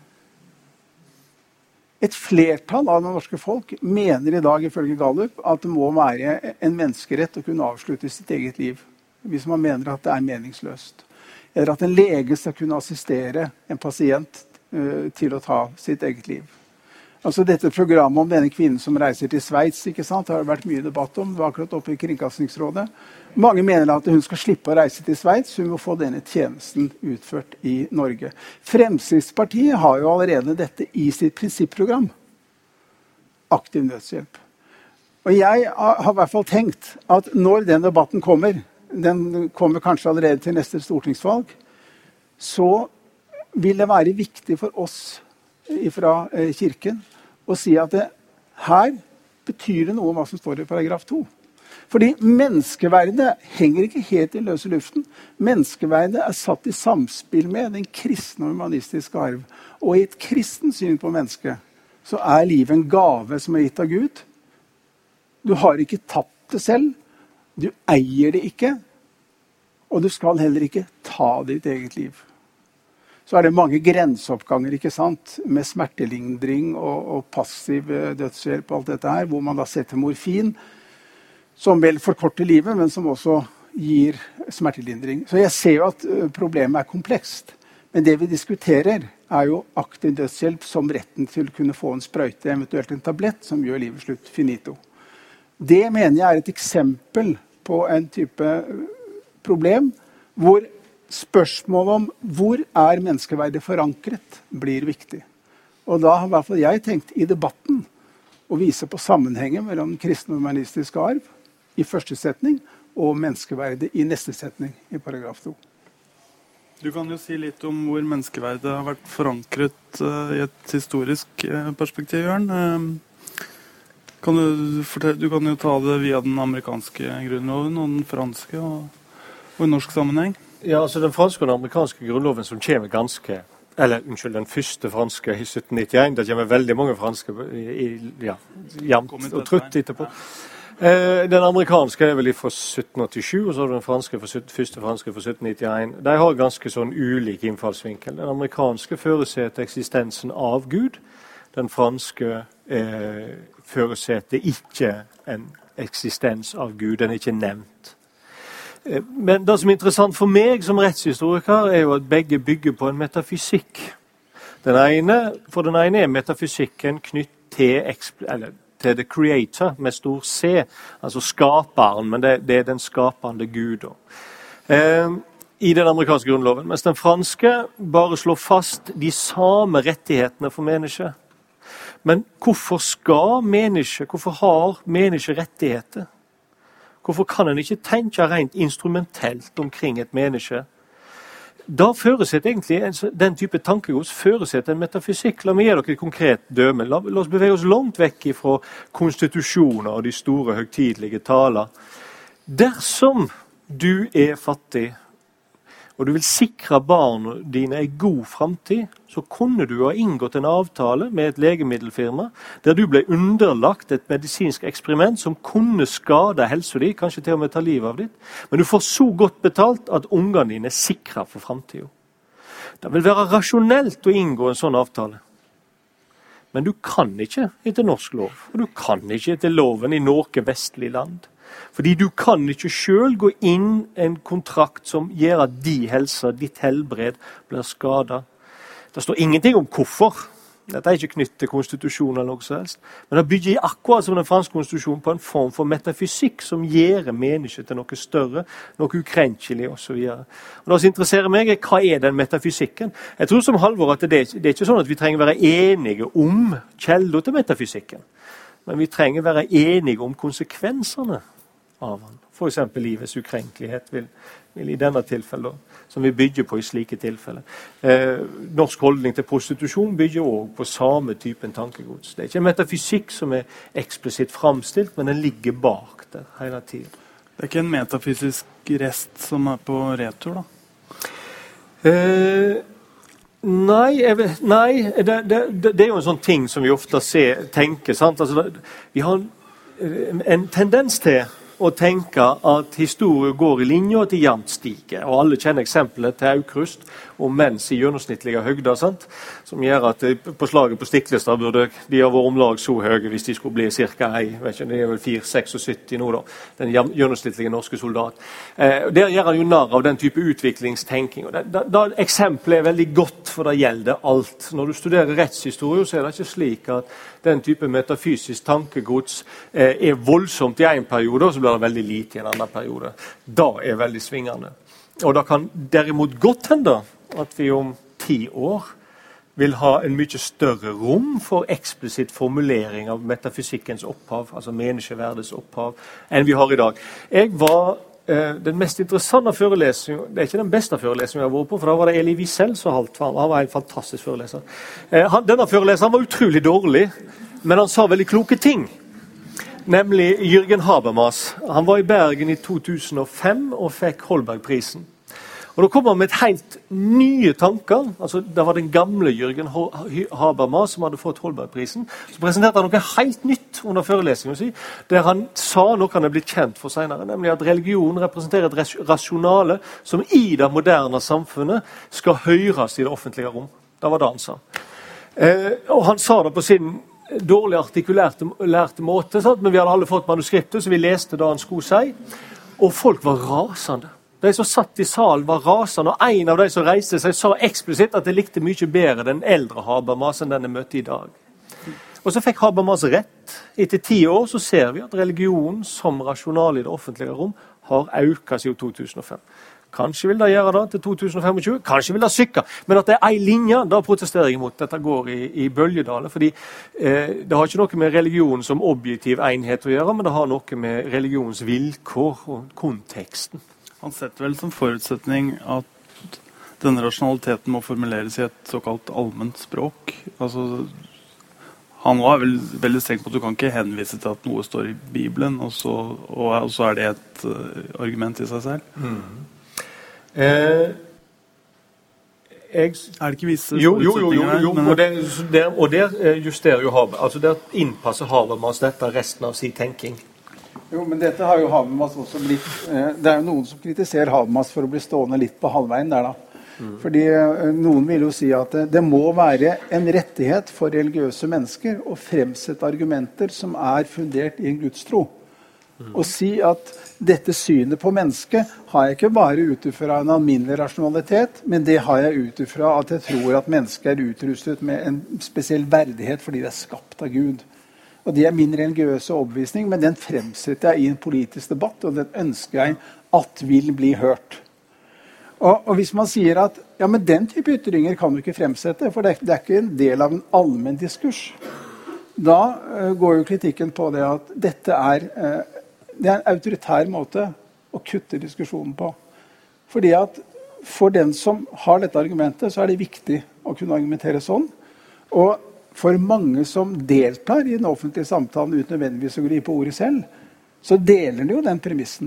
Et flertall av det norske folk mener i dag, ifølge Gallup, at det må være en menneskerett å kunne avslutte sitt eget liv. Hvis man mener at det er meningsløst. Eller at en lege skal kunne assistere en pasient uh, til å ta sitt eget liv. Altså dette programmet om denne kvinnen som reiser til Sveits, ikke sant? Det har vært mye debatt om, det var akkurat oppe i Kringkastingsrådet. Mange mener at hun skal slippe å reise til Sveits, hun må få denne tjenesten utført i Norge. Fremskrittspartiet har jo allerede dette i sitt prinsipprogram. Aktiv dødshjelp. Og jeg har i hvert fall tenkt at når den debatten kommer, den kommer kanskje allerede til neste stortingsvalg, så vil det være viktig for oss fra kirken å si at det, her betyr det noe om hva som står i paragraf to. Fordi menneskeverdet henger ikke helt i løse luften. Menneskeverdet er satt i samspill med den kristne og humanistiske arv. Og i et kristen syn på mennesket, så er livet en gave som er gitt av Gud. Du har ikke tatt det selv. Du eier det ikke, og du skal heller ikke ta ditt eget liv. Så er det mange grenseoppganger, ikke sant, med smertelindring og, og passiv dødshjelp og alt dette her, hvor man da setter morfin, som vel forkorter livet, men som også gir smertelindring. Så jeg ser jo at problemet er komplekst. Men det vi diskuterer er jo aktiv dødshjelp som retten til å kunne få en sprøyte, eventuelt en tablett, som gjør livet slutt finito. Det mener jeg er et eksempel på en type problem hvor spørsmålet om hvor er menneskeverdet forankret blir viktig. Og da har i hvert fall jeg tenkt i debatten og vise på sammenhengen mellom kristen og humanistisk arv i første setning og menneskeverdet i neste setning i paragraf to. Du kan jo si litt om hvor menneskeverdet har vært forankret uh, i et historisk uh, perspektiv, Jørn. Uh, kan du, fortelle, du kan jo ta det via den amerikanske grunnloven og den franske og, og i norsk sammenheng. Ja, altså den franske og den amerikanske grunnloven som kommer ganske eller unnskyld, den første franske i sytten nittien, det kommer veldig mange franske i, i, ja, jevnt og trutt etterpå. Eh, den amerikanske er vel fra sytten åttisju, og så er den franske for, første franske for sytten nittien. De har ganske sånn ulik innfallsvinkel. Den amerikanske føresetter eksistensen av Gud. Den franske eh, føresetter ikke en eksistens av Gud, den er ikke nevnt. Men det som er interessant for meg som rettshistoriker er jo at begge bygger på en metafysikk. Den ene, for den ene er metafysikken knytt til, eller, til the creator med stor C, altså skaperen, men det, det er den skapende Gud eh, i den amerikanske grunnloven. Mens den franske bare slår fast de samme rettighetene for mennesker. Men hvorfor skal mennesker, hvorfor har mennesker rettigheter? Hvorfor kan en ikke tenke rent instrumentelt omkring et menneske? Da føresetter egentlig den type tankegods føresetter en metafysikk. La meg gi dere et konkret døme. La, la oss bevege oss langt vekk fra konstitusjoner og de store høgtidelige taler. Dersom du er fattig, og du vil sikre barna dine en god fremtid, så kunne du ha inngått en avtale med et legemiddelfirma der du ble underlagt et medisinsk eksperiment som kunne skade helsa di, kanskje til og med ta livet av ditt. Men du får så godt betalt at ungene dine er sikret for fremtiden. Det vil være rasjonelt å inngå en sånn avtale. Men du kan ikke etter norsk lov, og du kan ikke etter loven i noe vestlig land. Fordi du kan ikke selv gå inn en kontrakt som gjør at de helse, ditt helbred, blir skadet. Det står ingenting om hvorfor. Dette er ikke knyttet til konstitusjon eller noe som helst. Men det bygger akkurat som den franske konstitusjonen på en form for metafysikk som gjør mennesket til noe større, noe ukrenkelig og så videre. Og det som interesserer meg er, hva er den metafysikken? Jeg tror som Halvor at det, det er ikke sånn at vi trenger være enige om kjelder til metafysikken. Men vi trenger være enige om konsekvensene av han. For eksempel livets ukrenkelighet vil, vil i denne tilfellet, som vi bygger på i slike tilfeller. Eh, norsk holdning til prostitusjon bygger også på samme typen tankegods. Det er ikke en metafysikk som er eksplisitt fremstilt, men den ligger bak der hele tiden. Det er ikke en metafysisk rest som er på retur, da? Eh, nei, jeg, nei det, det, det er jo en sånn ting som vi ofte ser, tenker, sant? Altså, vi har en, en tendens til å tenke at historie går i linje og at det jevnt stiger. Og alle kjenner eksemplene til Aukrust og mens i gjennomsnittlige høgder, sant? Som gjør at på slaget på Stiklestad burde de ha vært omlag så høye hvis de skulle bli cirka ei, vet ikke, det er vel fire komma syttiseks nå da, den gjennomsnittlige norske soldat. Eh, der gjør han jo narr av den type utviklingstenking. Og det, da, da, eksempelet er veldig godt, for det gjelder alt. Når du studerer rettshistorie, så er det ikke slik at den type metafysisk tankegods eh, er voldsomt i en periode, og så blir det veldig lite i en annen periode. Da er veldig svingende. Og det kan derimot godt hende at vi om ti år vil ha en mye større rom for eksplisitt formulering av metafysikkens opphav, altså menneskeverdets opphav, enn vi har i dag. Jeg var eh, den mest interessante forelesningen, det er ikke den beste forelesningen jeg har vært på, for da var det Elie Wiesel som holdt, han var en fantastisk foreleser. Eh, han, denne foreleseren var utrolig dårlig, men han sa veldig kloke ting. Nemlig Jürgen Habermas. Han var i Bergen i to tusen og fem og fikk Holbergprisen. Og da kom han med et helt nye tanker. Altså, det var den gamle Jürgen Habermas som hadde fått Holbergprisen. Så presenterte han noe helt nytt under forelesningen sin, der han sa noe han er blitt kjent for senere, nemlig at religion representerer et rasjonale som i det moderne samfunnet skal høres i det offentlige rom. Det var det han sa. Eh, og han sa det på sin dårlig artikulerte lærte måte, sant? Men vi hadde alle fått manuskriptet, så vi leste det han skulle si. Og folk var rasende. De som satt i salen var rasende, og en av de som reiste seg sa eksplisitt at de likte mye bedre den eldre Habermas enn den jeg møtte i dag. Og så fikk Habermas rett. Etter ti år så ser vi at religionen som rasjonal i det offentlige rom har økt siden to tusen og fem. Kanskje vil de gjøre det til to tusen tjuefem, kanskje vil de sykke. Men at det er en linje, da protesterer jeg imot. Dette går i, i bølgedaler, fordi eh, det har ikke noe med religion som objektiv enhet å gjøre, men det har noe med religions vilkår og konteksten. Han setter vel som forutsetning at denne rasjonaliteten må formuleres i et såkalt allment språk. Altså, han var vel veldig strengt på at du kan ikke henvise til at noe står i Bibelen, og så, og, og så er det et uh, argument i seg selv. Mm. Eh, jeg, er det ikke visse jo, jo, jo, jo, jo, men, og, det, der, og der justerer jo Habermas, altså der innpasser Habermas dette resten av sin tenking. Jo, men dette har jo Habermas også blitt, eh, det er jo noen som kritiserer Habermas for å bli stående litt på halvveien der da. Mm. Fordi eh, noen vil jo si at det, det må være en rettighet for religiøse mennesker å fremsette argumenter som er fundert i en gudstro. Mm. Og si at dette synet på mennesket har jeg ikke bare utifra en alminnelig rasjonalitet, men det har jeg utifra at jeg tror at mennesket er utrustet med en spesiell verdighet fordi det er skapt av Gud. Og det er min religiøse overbevisning, men den fremsetter jeg i en politisk debatt, og den ønsker jeg at vil bli hørt. Og, og hvis man sier at ja, men den type ytringer kan du ikke fremsette, for det, det er ikke en del av en allmenn diskurs, da uh, går jo kritikken på det at dette er uh, det er en autoritær måte å kutte diskusjonen på. Fordi at for den som har dette argumentet, så er det viktig å kunne argumentere sånn. Og for mange som deltar i den offentlige samtalen uten nødvendigvis å gripe ordet selv, så deler de jo den premissen.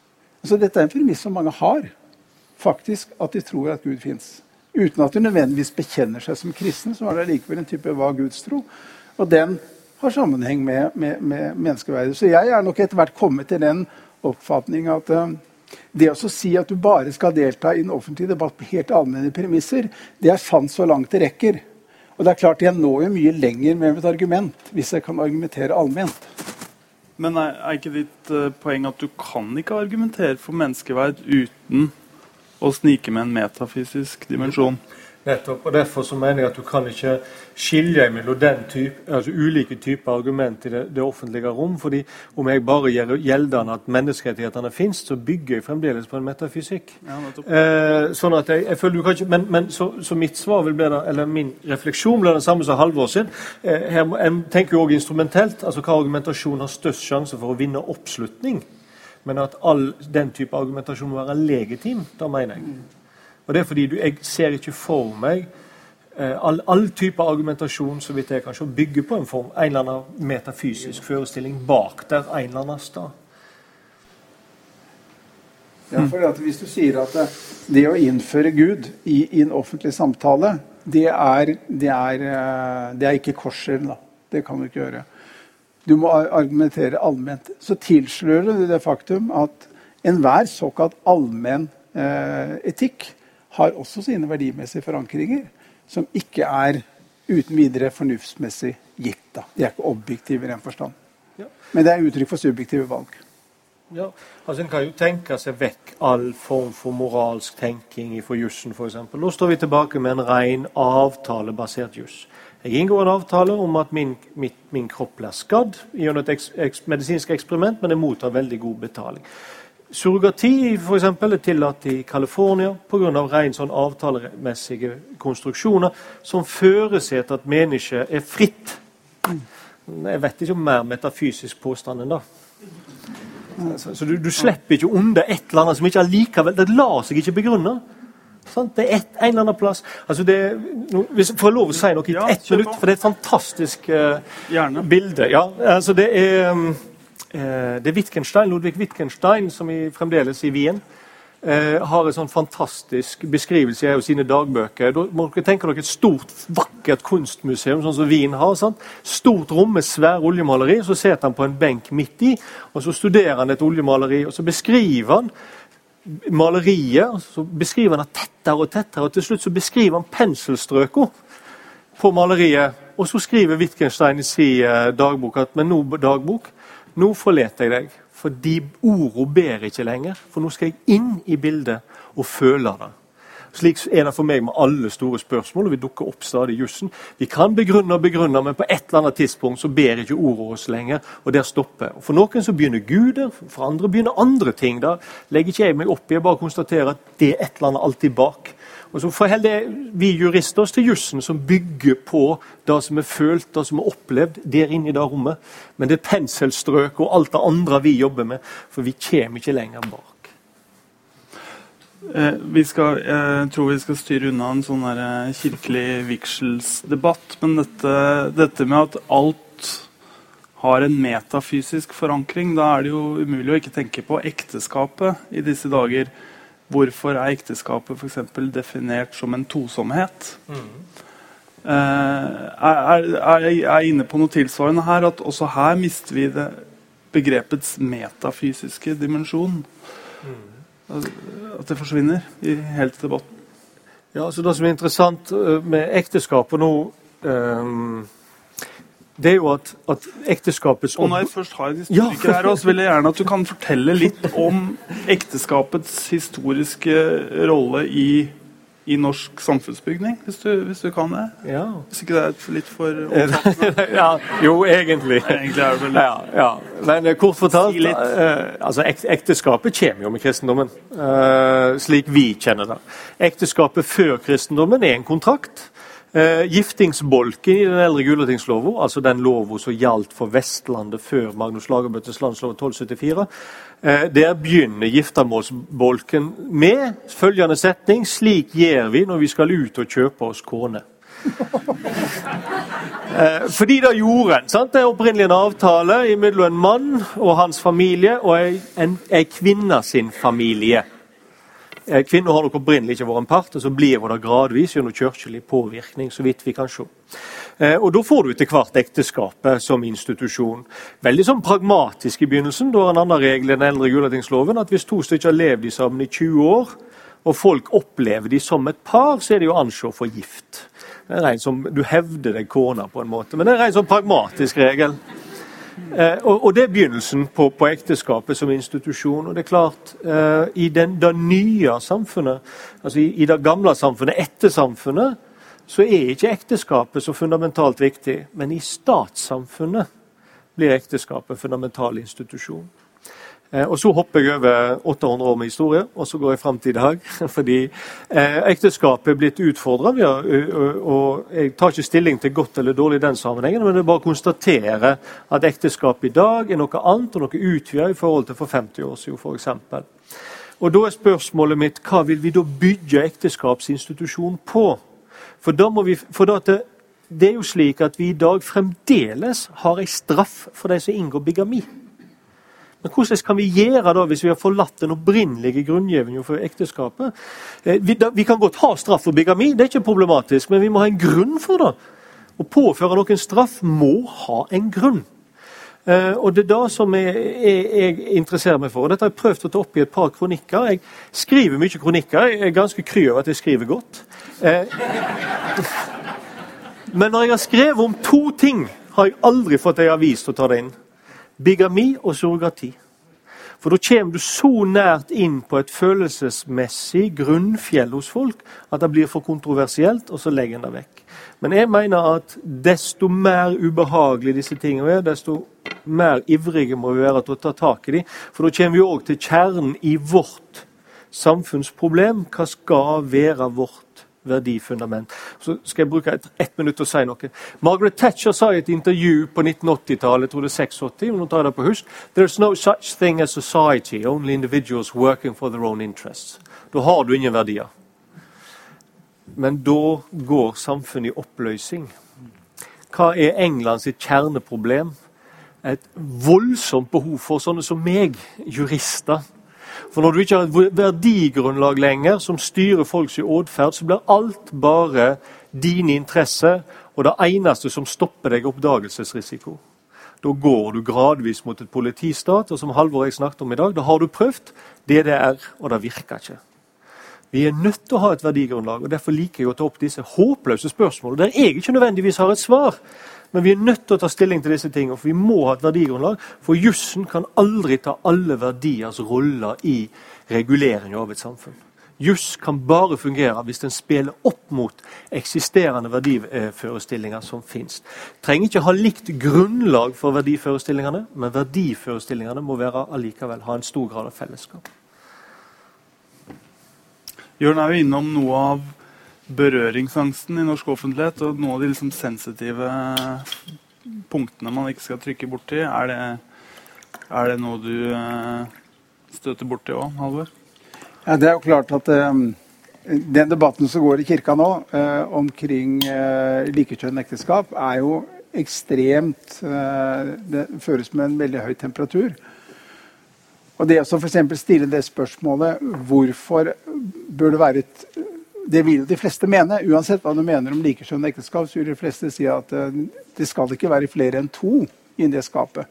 Så dette er en premiss som mange har, faktisk, at de tror at Gud finnes. Uten at de nødvendigvis bekjenner seg som kristne, så er det likevel en type hva Guds tro. Og den har sammenheng med, med, med menneskeverdet. Så jeg er nok etter hvert kommet til den oppfatning at uh, det å si at du bare skal delta i en offentlig debatt på helt allmenne premisser, det er sant så langt det rekker. Og det er klart jeg når jo mye lenger med et argument, hvis jeg kan argumentere allment. Men er, er ikke ditt uh, poeng at du kan ikke argumentere for menneskeverd uten å snike med en metafysisk dimensjon? Nettopp, og derfor så mener jeg at du kan ikke skilje mellom den type, altså ulike typer argument i det, det offentlige rom, fordi om jeg bare gjør gjeldende at menneskerettighetene finnes, så bygger jeg fremdeles på en metafysikk. Ja, eh, sånn at jeg, jeg føler du kan ikke, men, men så, så mitt svar vil bli det, eller min refleksjon blir det samme som Halvor sin. Eh, her, jeg tenker jo også instrumentelt, altså hva argumentasjon har størst sjanse for å vinne oppslutning, men at all den type argumentasjon må være legitim, da mener jeg. Og det er fordi du, jeg ser ikke for meg eh, all, all type argumentasjon så vidt jeg kan se, bygger på en form, en eller annen metafysisk forestilling bak der en eller annen sted. Ja, for at hvis du sier at det, det å innføre Gud i, i en offentlig samtale, det er, det er, det er ikke korsskjell, da. Det kan du ikke gjøre. Du må argumentere allment. Så tilslører du det faktum at enhver såkalt allmenn eh, etikk har også sine verdimessige forankringer, som ikke er uten videre fornuftsmessig gitt. Da. De er ikke objektive i den forstand. Ja. Men det er uttrykk for subjektive valg. Ja, altså en kan jo tenke seg vekk all form for moralsk tenking for jussen, for eksempel. Nå står vi tilbake med en ren avtalebasert juss. Jeg inngår en avtale om at min, mitt, min kropp blir skadd i et eks, eks, medisinsk eksperiment, men jeg mottar veldig god betaling. Surrogati for eksempel er tillatt i California på grunn av ren sånn avtalemessige konstruksjoner som føresetter at mennesket er fritt. Jeg vet ikke om mer metafysisk påstand enn da. Så, så du, du slipper ikke under et eller annet som ikke er likevel, det lar seg ikke begrunne. Sant? Det er et, en eller annen plass. Altså det, hvis jeg får lov å si noe i ja, ett minutt, for det er et fantastisk uh, bilde. Ja, altså det er... Um, Det er Wittgenstein, Ludwig Wittgenstein, som i, fremdeles i Wien, eh, har en sånn fantastisk beskrivelse av sine dagbøker. Da må dere tenke dere et stort, vakkert kunstmuseum, sånn som Wien har. Sant? Stort rom med svær oljemaleri, så setter han på en benk midt i, og så studerer han et oljemaleri, og så beskriver han maleriet, og så beskriver han det tettere og tettere, og til slutt så beskriver han penselstrøker på maleriet, og så skriver Wittgenstein i sin dagbok at, men nå dagbok, nå forleter jeg deg, for de ordene ber ikke lenger, for nå skal jeg inn i bildet og føle det. Slik er det for meg med alle store spørsmål, og vi dukker opp stadig i jussen. Vi kan begrunne og begrunne, men på et eller annet tidspunkt så ber ikke ordet oss lenger, og der stopper. Og for noen så begynner Gud der, for andre begynner andre ting. Da legger ikke jeg meg opp i, jeg bare konstaterer at det er et eller annet alltid bak. Og så forholder vi jurister oss til jussen som bygger på det som er følt, det som er opplevd der inne i det rommet. Men det er penselstrøk og alt det andre vi jobber med, for vi kommer ikke lenger bak. Eh, vi skal, jeg tror vi skal styre unna en sånn her kirkelig vigselsdebatt, men dette, dette med at alt har en metafysisk forankring, da er det jo umulig å ikke tenke på ekteskapet i disse dager. Hvorfor er ekteskapet for eksempel definert som en tosomhet? Mm. Eh, er, er, er jeg inne på noe tilsvarende her, at også her mister vi det begrepets metafysiske dimensjon? Mm. At det forsvinner i hele debatten. Ja, altså det som er interessant med ekteskapet nå, um, det er jo at, at ekteskapets... Og når jeg først har en historiker ja. her, så vil jeg gjerne at du kan fortelle litt om ekteskapets historiske rolle i, i norsk samfunnsbygning, hvis du, hvis du kan det. Ja. Hvis ikke det er litt for omfattende. ja, jo, egentlig. egentlig er det vel ja, ja. Men kort fortalt, si eh, altså ekteskapet kommer jo med kristendommen, eh, slik vi kjenner det. Ekteskapet før kristendommen er en kontrakt. Eh, giftingsbolken i den eldre Gulatingsloven, altså den loven som gjaldt for Vestlandet før Magnus Lagabøtes landslov tolv syttifire, eh, der begynner giftermålsbolken med følgende setning: slik gjør vi når vi skal ut og kjøpe oss kone. eh, fordi det gjorde en, sant? Det er opprinnelig en avtale mellom en mann og hans familie og en, en kvinne sin familie. Kvinner har nok opprinnelig ikke vært en part, og så blir det gradvis gjennom kirkelig påvirkning, så vidt vi kan se. Eh, og da får du etter hvert ekteskapet som institusjon. Veldig sånn pragmatisk i begynnelsen, da er en annen regel i den eldre Gulatingsloven, at hvis to stykker har levd sammen i tjue år, og folk opplever de som et par, så er det jo ansett for gift. Det er en som du hevder deg kona på en måte, men det er en sånn pragmatisk regel. Eh, og, og det er begynnelsen på, på ekteskapet som institusjon, og det er klart eh, i den, det nye samfunnet, altså i, i det gamle samfunnet, etter samfunnet, så er ikke ekteskapet så fundamentalt viktig, men i statssamfunnet blir ekteskapet en fundamental institusjon. Eh, og så hopper jeg over åtte hundre år med historie, og så går jeg frem til i dag, fordi eh, ekteskapet er blitt utfordret, ja, og, og jeg tar ikke stilling til godt eller dårlig i den sammenhengen, men det er bare å konstatere at ekteskapet i dag er noe annet og noe utvidet i forhold til for femti år siden, for eksempel. Og da er spørsmålet mitt, hva vil vi da bygge ekteskapsinstitusjon på? For da må vi, for da det, det er jo slik at vi i dag fremdeles har en straff for de som inngår bigami. Men hvordan kan vi gjøre da hvis vi har forlatt den opprinnelige grunngivningen for ekteskapet? Vi, da, vi kan godt ha straff for bigami, det er ikke problematisk, men vi må ha en grunn for det. Å påføre noen straff må ha en grunn. Eh, og det er det som jeg, jeg, jeg interesserer meg for. Dette har jeg prøvd å ta opp i et par kronikker. Jeg skriver mye kronikker, jeg er ganske kry over at jeg skriver godt. Eh, men når jeg har skrevet om to ting, har jeg aldri fått en avis til å ta det inn. Bigami og surrogati. For da kommer du så nært inn på et følelsesmessig grunnfjell hos folk at det blir for kontroversielt, og så legger en det vekk. Men jeg mener at desto mer ubehagelig disse tingene er, desto mer ivrige må vi være til å ta tak i dem. For da kommer vi også til kjernen i vårt samfunnsproblem. Hva skal være vårt verdifundament? Så skal jeg bruke ett et minutt til å si noe. Margaret Thatcher sa i et intervju på nitten åtti-tallet, jeg tror det er åttiseks, om hun tar det på husk, «There's no such thing as society, only individuals working for their own interests». Da har du ingen verdier. Men da går samfunnet i oppløsning. Hva er Englands kjerneproblem? Et voldsomt behov for sånne som meg, jurister. For når du ikke har et verdigrunnlag lenger som styrer folks ådferd, så blir alt bare dine interesser, og det eneste som stopper deg oppdagelsesrisiko. Da går du gradvis mot et politistat, og som Halvor jeg snakket om i dag, da har du prøvd D D R, og det virker ikke. Vi er nødt til å ha et verdigrunnlag, og derfor liker jeg å ta opp disse håpløse spørsmålene, der jeg ikke nødvendigvis har et svar. Men vi er nødt til å ta stilling til disse tingene, for vi må ha et verdigrunnlag, for jussen kan aldri ta alle verdiers roller i reguleringen av et samfunn. Juss kan bare fungere hvis den spiller opp mot eksisterende verdiforestillinger som finnes. Trenger ikke ha likt grunnlag for verdiforestillingene, men verdiforestillingene må være allikevel ha en stor grad av fellesskap. Jørn er jo innom noe av berøringsangsten i norsk offentlighet, og noen av de liksom sensitive punktene man ikke skal trykke borti. Er det, er det noe du eh, støter borti også, Halvor? Ja, det er jo klart at um, den debatten som går i kirka nå uh, omkring uh, likekjønnet ekteskap er jo ekstremt, uh, det føres med en veldig høy temperatur. Og det å for eksempel stille det spørsmålet, hvorfor bør det være et, det vil de fleste mene, uansett hva du mener om likekjønnet ekteskap, så vil de fleste si at uh, det skal ikke være flere enn to i det skapet.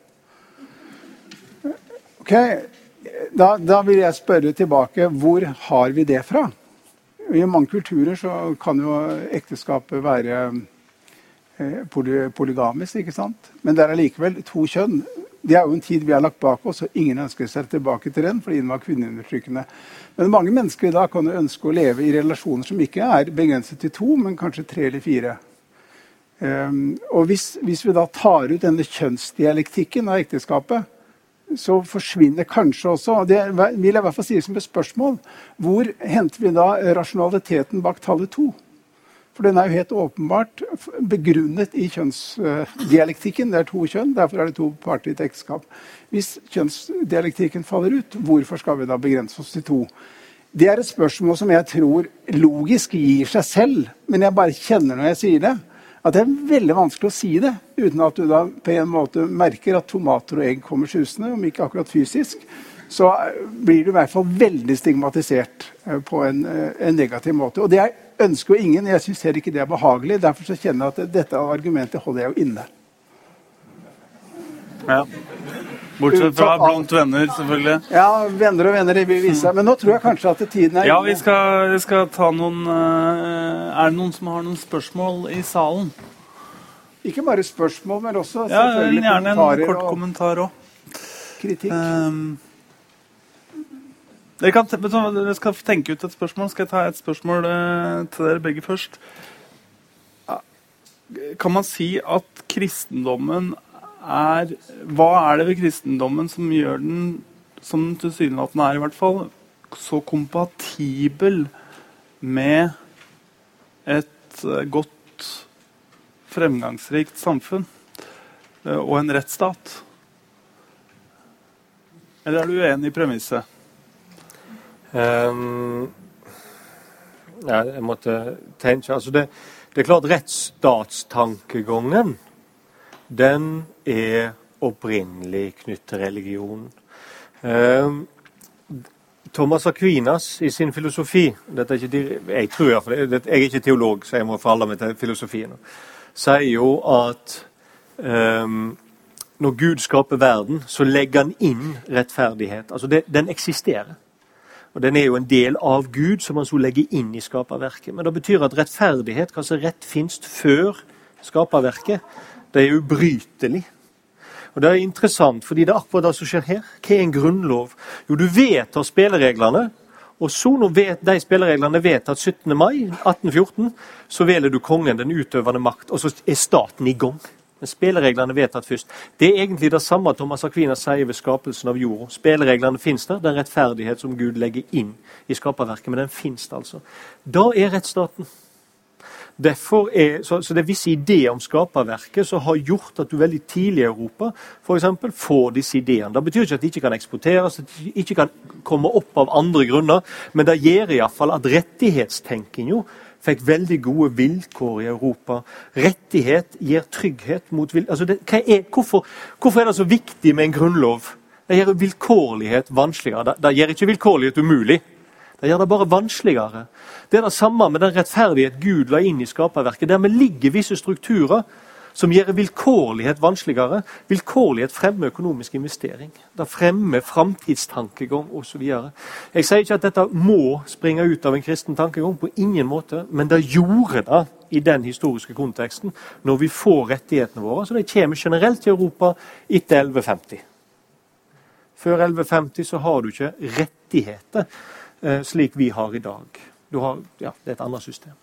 Ok, Da, da vil jeg spørre tilbake, hvor har vi det fra? I mange kulturer så kan jo ekteskapet være eh, poly, polygamisk, ikke sant? Men det er likevel to kjønn. Det er jo en tid vi har lagt bak oss, og ingen ønsker seg tilbake til den, fordi den var kvinneundertrykkende. Men mange mennesker i dag kan jo ønske å leve i relasjoner som ikke er begrenset til to, men kanskje tre eller fire. Um, og hvis, hvis vi da tar ut denne kjønnsdialektikken av ekteskapet, så forsvinner kanskje også, og det vil jeg i hvert fall si som et spørsmål, hvor henter vi da rasjonaliteten bak tallet to? For den er jo helt åpenbart begrunnet i kjønnsdialektikken. Det er to kjønn, derfor er det to parter i et ekteskap. Hvis kjønnsdialektikken faller ut, hvorfor skal vi da begrense oss til to? Det er et spørsmål som jeg tror logisk gir seg selv, men jeg bare kjenner når jeg sier det, at det er veldig vanskelig å si det, uten at du da på en måte merker at tomater og egg kommer susende, om ikke akkurat fysisk, så blir du i hvert fall veldig stigmatisert på en, en negativ måte. Og det ønsker jo ingen, jeg synes heller ikke det er behagelig, derfor så kjenner jeg at dette argumentet holder jeg jo inne. Ja. Bortsett fra blant venner, selvfølgelig. Ja, venner og venner, det vil vise seg. Men nå tror jeg kanskje at tiden er... Ja, vi skal, vi skal ta noen... Uh, er det noen som har noen spørsmål i salen? Ikke bare spørsmål, men også ja, selvfølgelig gjerne kommentarer en kort og kommentar også. Kritikk. Um, dere, kan, dere skal tenke ut et spørsmål. Skal jeg ta et spørsmål uh, til dere begge først? Kan man si at kristendommen er, hva er det ved kristendommen som gjør den, som den tilsynelatende er i hvert fall, så kompatibel med et godt, fremgangsrikt samfunn og en rettsstat? Eller er du uenig i premisset? Um, ja, jeg måtte tenke, altså det, det er klart rettsstatstankegangen, den er opprinnelig knyttet til religion. Um, Thomas Aquinas i sin filosofi, dette er ikke, jeg tror i hvert fall, jeg er ikke teolog, så jeg må forholde meg til filosofien, sier jo at um, når Gud skaper verden, så legger han inn rettferdighet. Altså det, den eksisterer. Og den er jo en del av Gud som han så legger inn i skaperverket. Men det betyr at rettferdighet, hva som rett finnes før skaperverket, det er ubrytelig. Og det er interessant, fordi det er akkurat det som skjer her. Hva er en grunnlov? Jo, du vedtar spillereglene, og så når vet, de spillereglene vedtatt syttende mai atten fjorten, så velger du kongen, den utøvende makt, og så er staten i gang. Men spillereglene vedtatt først. Det er egentlig det samme Thomas Aquinas sier ved skapelsen av jorda. Spillereglene finnes der, den rettferdighet som Gud legger inn i skaperverket, men den finnes det altså. Da er rettsstaten. Derfor er, så, så det er visse ideer om skaperverket som har gjort at du veldig tidlig i Europa for eksempel, får disse ideene. Det betyr ikke at de ikke kan eksporteres, at de ikke kan komme opp av andre grunner, men det gjør i hvert fall at rettighetstenking jo fikk veldig gode vilkår i Europa. Rettighet gir trygghet mot vil... Altså det, hva er, hvorfor, hvorfor er det så viktig med en grunnlov? Det gjør vilkårlighet vanskeligere. Det, det gjør ikke vilkårlighet umulig. Det gjør det bare vanskeligere. Det er det samme med den rettferdighet Gud la inn i skaperverket. Dermed ligger visse strukturer som gjør vilkårlighet vanskeligere. Vilkårlighet fremmer økonomisk investering. Det fremmer framtidstankegang og så videre. Jeg sier ikke at dette må springe ut av en kristen tankegang på ingen måte, men det gjorde det i den historiske konteksten når vi får rettighetene våre. Så det kommer generelt til Europa etter elleve femti. Før elleve femti så har du ikke rettigheter. eh, slik vi har i dag. Du har, ja, det er et annet system.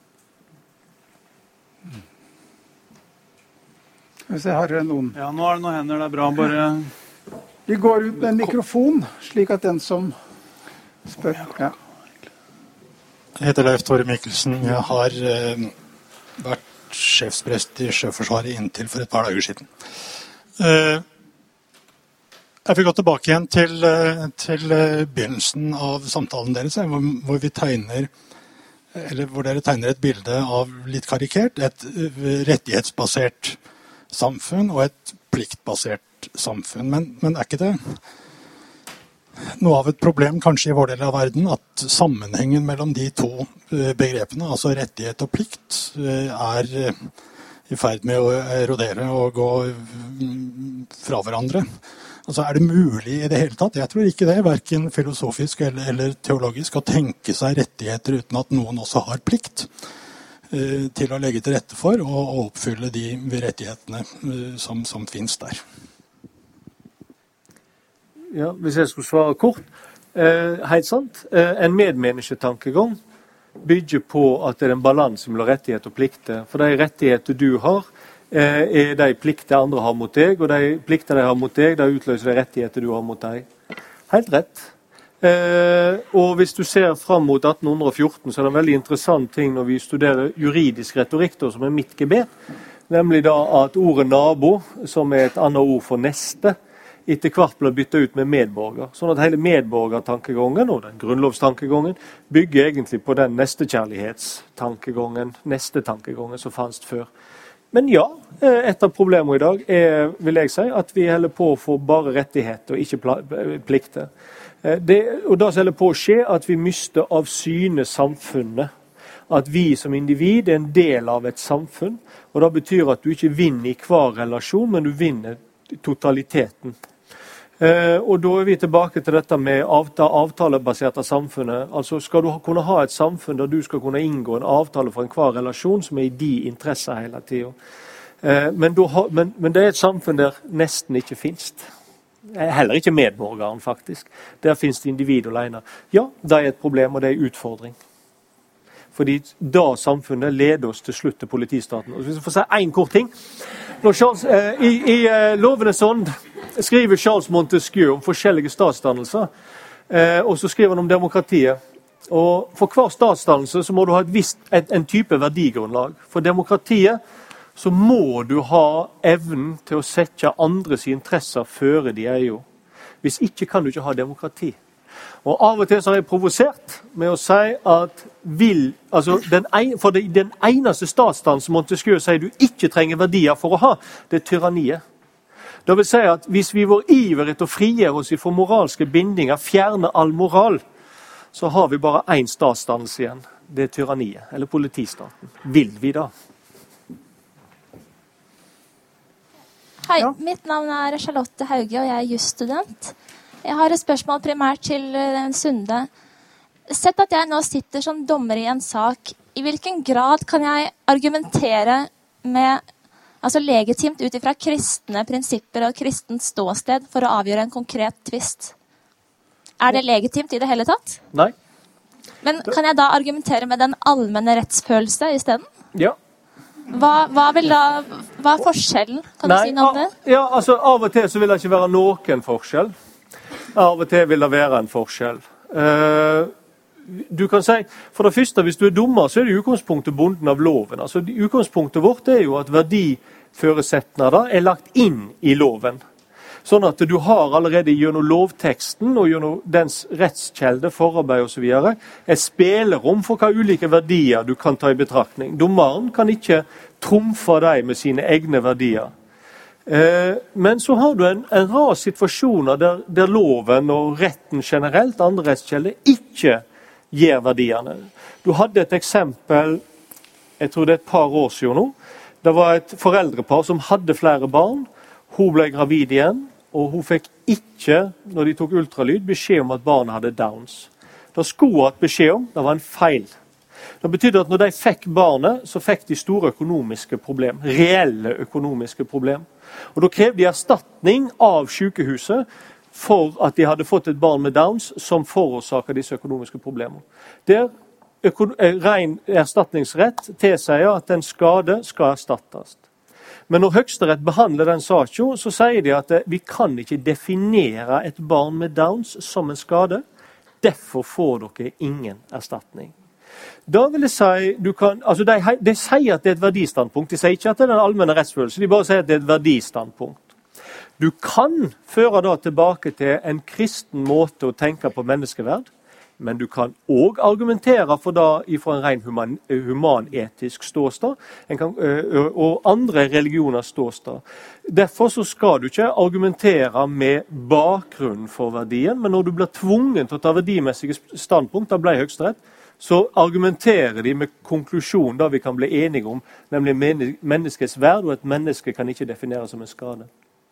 Hvis jeg har noen... Ja, nå er det noen hender, det er bra, bare... Vi går ut med en mikrofon, slik at den som spør... Ja. Jeg heter Leif Tore Mikkelsen. Jeg har eh, vært sjefsprest i Sjøforsvaret inntil for et par dager siden. Eh, jeg vil gå tilbake igjen til, til begynnelsen av samtalen deres, hvor, hvor, vi tegner, eller hvor dere tegner et bilde av, litt karikert, et rettighetsbasert samfunn og et pliktbasert samfunn. Men, men er ikke det noe av et problem kanskje i vår del av verden at sammenhengen mellom de to begrepene, altså rettighet og plikt, er i ferd med å erodere og gå fra hverandre? Altså, er det mulig i det hele tatt? Jeg tror ikke det, hverken filosofisk eller, eller teologisk, å tenke seg rettigheter uten at noen også har plikt eh, til å legge til rette for og, og oppfylle de rettighetene eh, som, som finnes der. Ja, hvis jeg skulle svare kort, eh, helt sant, eh, en medmennesketankegang bygger på at det er en balanse mellom rettighet og plikter. For de rettigheter du har, eh, er de plikter andre har mot deg, og de plikter de har mot deg, de utløser de rettigheter du har mot deg. Helt rett. Eh, og hvis du ser fram mot atten fjorten, så er det en veldig interessant ting når vi studerer juridisk retorikk, da, som er mitt gebet, nemlig da at ordet nabo, som er et annet ord for neste, etter hvert ble byttet ut med medborger. Sånn at hele medborgertankegangen og den grunnlovstankegangen bygger egentlig på den nestekjærlighetstankegangen, nestetankegangen som fanns før. Men ja, et av problemene i dag er, vil jeg si, at vi holder på å få bare rettigheter og ikke plikter. Det, og da holder på å skje at vi mister av syne samfunnet. At vi som individ er en del av et samfunn, og det betyr at du ikke vinner i hver relasjon, men du vinner totaliteten. Uh, og da er vi tilbake til dette med avta avtalebaserte samfunnet. Altså skal du ha, kunne ha et samfunn der du skal kunne inngå en avtale for enhver relasjon som er i de interesser hele tiden. Uh, men, ha, men, men det er et samfunn der nesten ikke finnes. Heller ikke medborgeren faktisk. Der finnes det individ alene. Ja, det er et problem og det er en utfordring. Fordi da samfunnet leder oss til slutt til politistaten. Og hvis jeg får si en kort ting. Når Charles, eh, I i eh, Lovenes ånd skriver Charles Montesquieu om forskjellige statsdannelser, eh, og så skriver han om demokratiet. Og for hver statsdannelse så må du ha et visst, et, en type verdigrunnlag. For demokratiet så må du ha evnen til å sette andres interesser føre de er jo. Hvis ikke kan du ikke ha demokrati. Og av og til så har jeg provosert med å si at vil, altså den, en, for det, den eneste statsdannelsen Montesquieu sier du ikke trenger verdier for å ha, det er tyranniet. Det vil si at hvis vi vår iver etter å frigjøre oss fra moralske bindinger, fjerne all moral, så har vi bare én statsdannelse igjen. Det er tyranniet, eller politistaten. Vil vi da? Hei, ja. Mitt navn er Charlotte Hauge, og jeg er jusstudent. Jeg har et spørsmål primært til Sunde. Sett at jeg nå sitter som dommer i en sak, i hvilken grad kan jeg argumentere med, altså legitimt ut ifra kristne prinsipper og kristent ståsted for å avgjøre en konkret tvist? Er det legitimt i det hele tatt? Nei. Men kan jeg da argumentere med den allmenne rettsfølelse i stedet? Ja. Hva, hva, vil da, hva er forskjellen? Kan Nei, du si noe om det? Ja, altså av og til så vil det ikke være noen forskjell. Av og til vil det være en forskjell. Uh, du kan si, for det første, hvis du er dommer, så er det i utgangspunktet bonden av loven. Altså, utgangspunktet vårt er jo at verdiføresetnader er lagt inn i loven. Sånn at du har allerede gjennom lovteksten og gjennom dens rettskjelde, forarbeid og så videre, et spillerom for hva ulike verdier du kan ta i betraktning. Dommeren kan ikke trumfe deg med sine egne verdier. Eh, men så har du en, en rar situasjoner der, der loven og retten generelt, andre rettskjelder, ikke gir verdiene. Du hadde et eksempel, jeg tror det er et par år siden nå, det var et foreldrepar som hadde flere barn. Hun ble gravid igjen, og hun fikk ikke, når de tok ultralyd, beskjed om at barnet hadde Downs. Det skulle hatt beskjed om, det var en feil. Det betydde at når de fikk barnet, så fikk de store økonomiske problem, reelle økonomiske problem. Og da krevde de erstatning av sykehuset for at de hadde fått et barn med Downs som forårsaker disse økonomiske problemene. Der øko- ren erstatningsrett tilsier at en skade skal erstattes. Men når Høyesterett behandler den saken, så sier de at vi kan ikke definere et barn med Downs som en skade. Derfor får dere ingen erstatning. Da vil jeg si, du kan, altså de, de sier at det er et verdistandpunkt. De sier ikke at det er den allmenne rettsfølelse, de bare sier at det er et verdistandpunkt. Du kan føre da tilbake til en kristen måte å tenke på menneskeverd, men du kan også argumentere for da fra en ren human, humanetisk ståstad, en kan, og andre religioner ståstad. Derfor så skal du ikke argumentere med bakgrunnen for verdien, men når du blir tvungen til å ta verdimessige standpunkt, da ble Høyesterett, så argumenterer de med konklusjon da vi kan bli enige om, nemlig menneskets verd, og et menneske kan ikke defineres som en skade.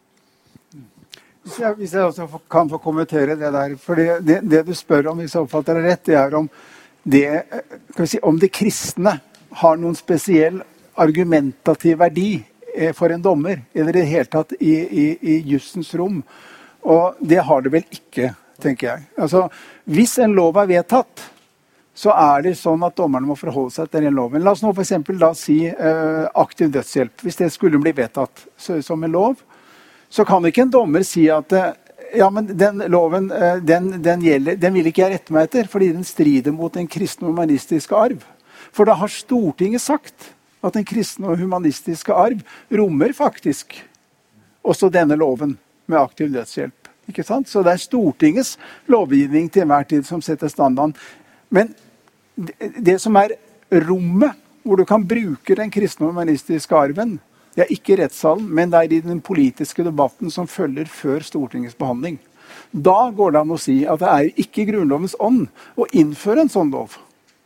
Hvis jeg, hvis jeg også kan få kommentere det der, for det, det, det du spør om, hvis jeg oppfatter det rett, det er om det, kan vi si, om det kristne har noen spesiell argumentativ verdi for en dommer, eller i det hele tatt i, i, i justens rom. Og det har det vel ikke, tenker jeg. Altså, hvis en lov er vedtatt, så er det sånn at dommerne må forholde seg til den loven. La oss nå for eksempel da si uh, aktiv dødshjelp. Hvis det skulle bli vedtatt så, som en lov, så kan ikke en dommer si at ja, men den loven den, den, gjelder, den vil ikke jeg rette meg etter, fordi den strider mot den kristne og humanistiske arv. For da har Stortinget sagt at den kristne og humanistiske arv rommer faktisk også denne loven med aktiv dødshjelp. Ikke sant? Så det er Stortingets lovgivning til enhver tid som setter standarden. Men det, det som er rommet hvor du kan bruke den kristne og humanistiske arven, det er ikke rettssalen, men det er i den politiske debatten som følger før Stortingets behandling. Da går det an å si at det er ikke grunnlovens ånd å innføre en sånn lov.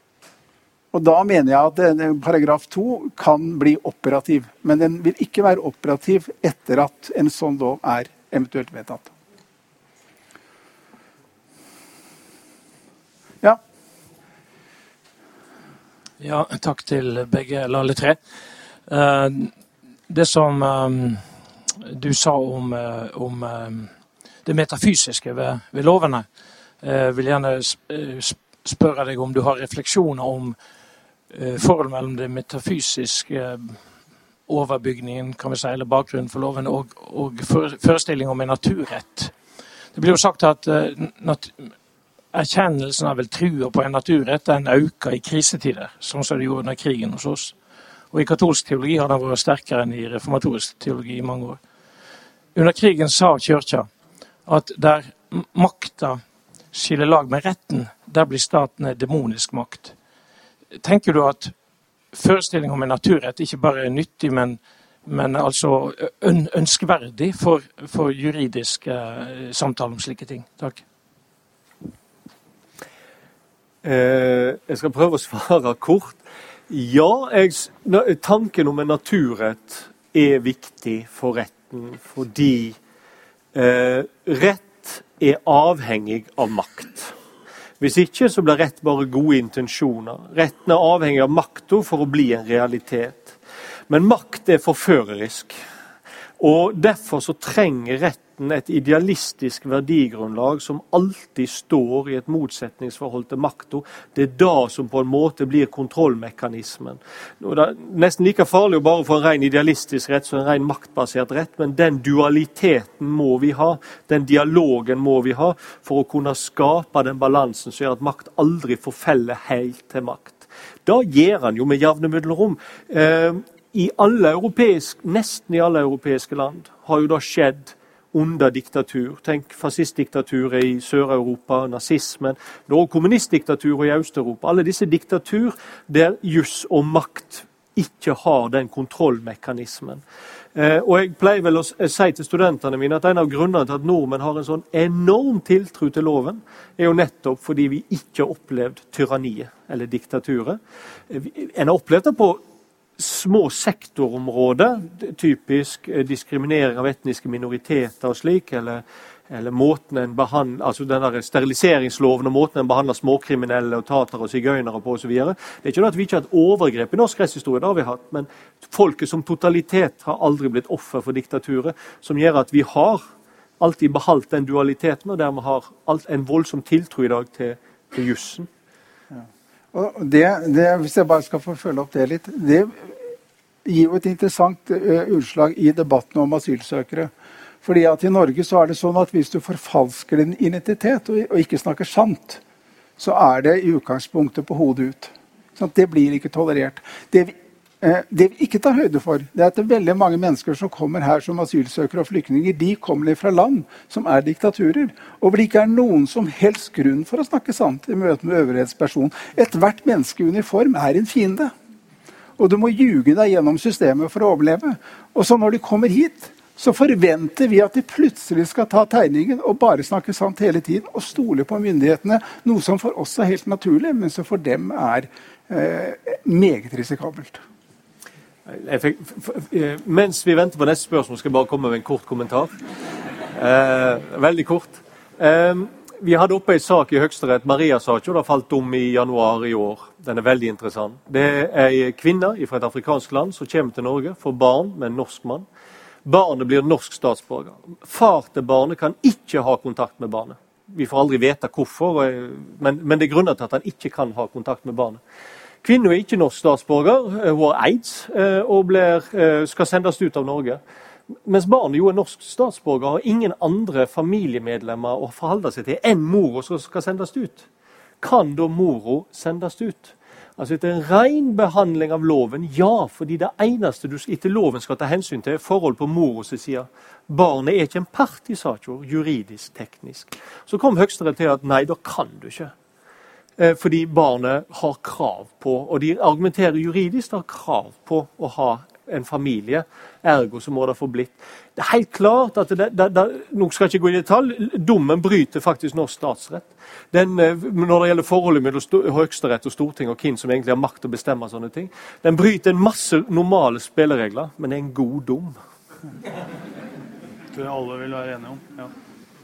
Og da mener jeg at paragraf to kan bli operativ, men den vil ikke være operativ etter at en sånn lov er eventuelt vedtatt. Ja. Ja, takk til begge, eller alle tre. Uh, Det som um, du sa om, uh, om um, det metafysiske ved, ved lovene, uh, vil gjerne spørre deg om du har refleksjoner om uh, forholdet mellom det metafysiske uh, overbygningen, kan vi si, eller bakgrunnen for lovene, og, og for, forestilling om en naturrett. Det blir jo sagt at uh, nat- erkjennelsen av vel trua på en naturrett, den øker i krisetider, sånn som det gjorde under krigen hos oss. Og i katolsk teologi har den vært sterkere enn i reformatorisk teologi i mange år. Under krigen sa kirka at der makta skiller lag med retten, der blir staten en demonisk makt. Tenker du at forestilling om en naturrett ikke bare er nyttig, men, men altså øn, ønskverdig for, for juridisk eh, samtale om slike ting? Takk. Eh, jeg skal prøve å svare kort. Ja, jeg, tanken om en naturrett er viktig for retten, fordi eh, rett er avhengig av makt. Hvis ikke så blir rett bare gode intensjoner. Retten er avhengig av makten for å bli en realitet. Men makt er forførerisk. Og derfor så trenger retten et idealistisk verdigrunnlag som alltid står i et motsetningsforhold til makten. Det er da som på en måte blir kontrollmekanismen. Det er nesten like farlig å bare få en ren idealistisk rett som en ren maktbasert rett, men den dualiteten må vi ha, den dialogen må vi ha for å kunne skape den balansen som gjør at makt aldri forfeller helt til makt. Da gjør han jo med jevne mellomrom. Eh, I alle europeiske, nesten i alle europeiske land har jo da skjedd under diktatur. Tenk fascistdiktaturet i Sør-Europa, nazismen, og kommunistdiktaturet i Øst-Europa. Alle disse diktatur der juss og makt ikke har den kontrollmekanismen. Eh, og jeg pleier vel å si til studentene mine at en av grunnene til at nordmenn har en sånn enorm tiltro til loven, er jo nettopp fordi vi ikke har opplevd tyranniet eller diktaturet. En har opplevd det på små sektorområder, typisk diskriminering av etniske minoriteter og slik, eller, eller måten en behandler, altså den der steriliseringsloven og måten en behandler småkriminelle og tatere og sigøynere på og så videre. Det er ikke det at vi ikke har et overgrep i norsk rettshistorie, det har vi hatt, men folket som totalitet har aldri blitt offer for diktaturet, som gjør at vi har alltid beholdt den dualiteten, og dermed har alt en voldsom tiltro i dag til, til jussen. Ja. Og det, det, hvis jeg bare skal få følge opp det litt, det gir jo et interessant uh, utslag i debatten om asylsøkere. Fordi at i Norge så er det sånn at hvis du forfalsker din identitet og, og ikke snakker sant, så er det i utgangspunktet på hodet ut. Sånn, det blir ikke tolerert. Det vi, eh, det vi ikke tar høyde for, det er at det er veldig mange mennesker som kommer her som asylsøkere og flyktninger, de kommer fra land som er diktaturer, og hvor det ikke er noen som helst grunn for å snakke sant i møte med øvrighetsperson. Et hvert menneske i uniform er en fiende. Og du må ljuge deg gjennom systemet for å overleve. Og så når de kommer hit, så forventer vi at de plutselig skal ta tegningen og bare snakke sant hele tiden og stole på myndighetene, noe som for oss er helt naturlig, men som for dem er eh, meget risikabelt. Jeg fikk, f, f, mens vi venter på neste spørsmål, skal jeg bare komme med en kort kommentar. Eh, veldig kort. Eh, vi hadde oppe en sak i Høyesterett, Maria-saken, og det falt dom i januar i år. Den er veldig interessant. Det er en kvinne fra et afrikansk land som kommer til Norge for barn med en norsk mann. Barnet blir norsk statsborger. Far til barnet kan ikke ha kontakt med barnet. Vi får aldri vite hvorfor, men, men det er grunner til at han ikke kan ha kontakt med barnet. Kvinnen er ikke norsk statsborger, hun har AIDS og blir, skal sendes ut av Norge. Mens barnet jo er norsk statsborger, har ingen andre familiemedlemmer å forholde seg til enn moro som skal sendes ut. Kan da moro sendes ut? Altså etter en ren behandling av loven, ja, fordi det eneste du etter loven skal ta hensyn til er forhold på moros side. Barnet er ikke en part i saken, juridisk, teknisk. Så kom Høyesterett til at nei, da kan du ikke. Eh, fordi barnet har krav på, og de argumenterer juridisk, har krav på å ha en familie, ergo så må det få blitt. Det er helt klart at det, det, det, nå skal jeg ikke gå i detalj, dommen bryter faktisk norsk statsrett. Den, når det gjelder forholdet mellom Høyesterett og Stortinget og hvem som egentlig har makt å bestemme sånne ting, den bryter en masse normale spilleregler, men det er en god dom. Det alle vil være enige om, ja.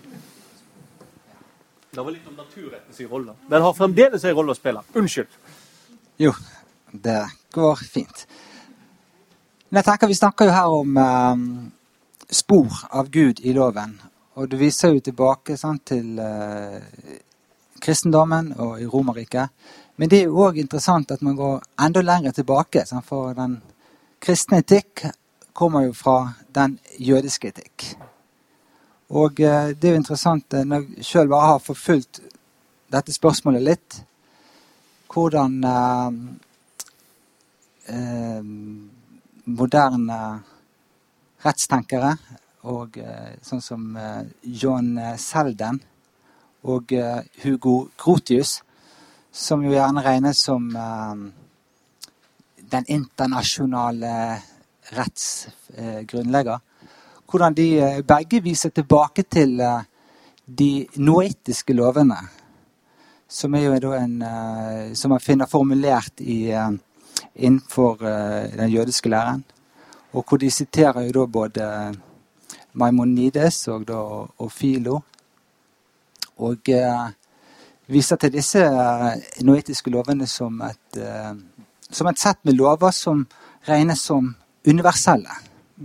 Det var litt om naturrettens rolle. Den har fremdeles en rolle å spille. Unnskyld. Jo, det går fint. Men jeg tenker, vi snakker jo her om um, spor av Gud i loven, og du viser jo tilbake sant, til uh, kristendommen og i Romerriket. Men det er jo også interessant at man går enda lenger tilbake, sant, for den kristne etikk kommer jo fra den jødiske etikk. Og uh, det er jo interessant, uh, når jeg selv bare har forfulgt dette spørsmålet litt, hvordan uh, uh, moderne rettstenkere, og uh, sånn som uh, John Selden og uh, Hugo Grotius, som jo gjerne regnes som uh, den internasjonale rettsgrunnlegger, uh, hvordan de uh, begge viser tilbake til uh, de noetiske lovene, som er jo en, uh, som man finner formulert i uh, innenfor uh, den jødiske læren, og hvor de siterer jo da både Maimonides og, da, og Philo, og uh, viser til disse uh, noetiske lovene som et, uh, som et sett med lover som regnes som universelle.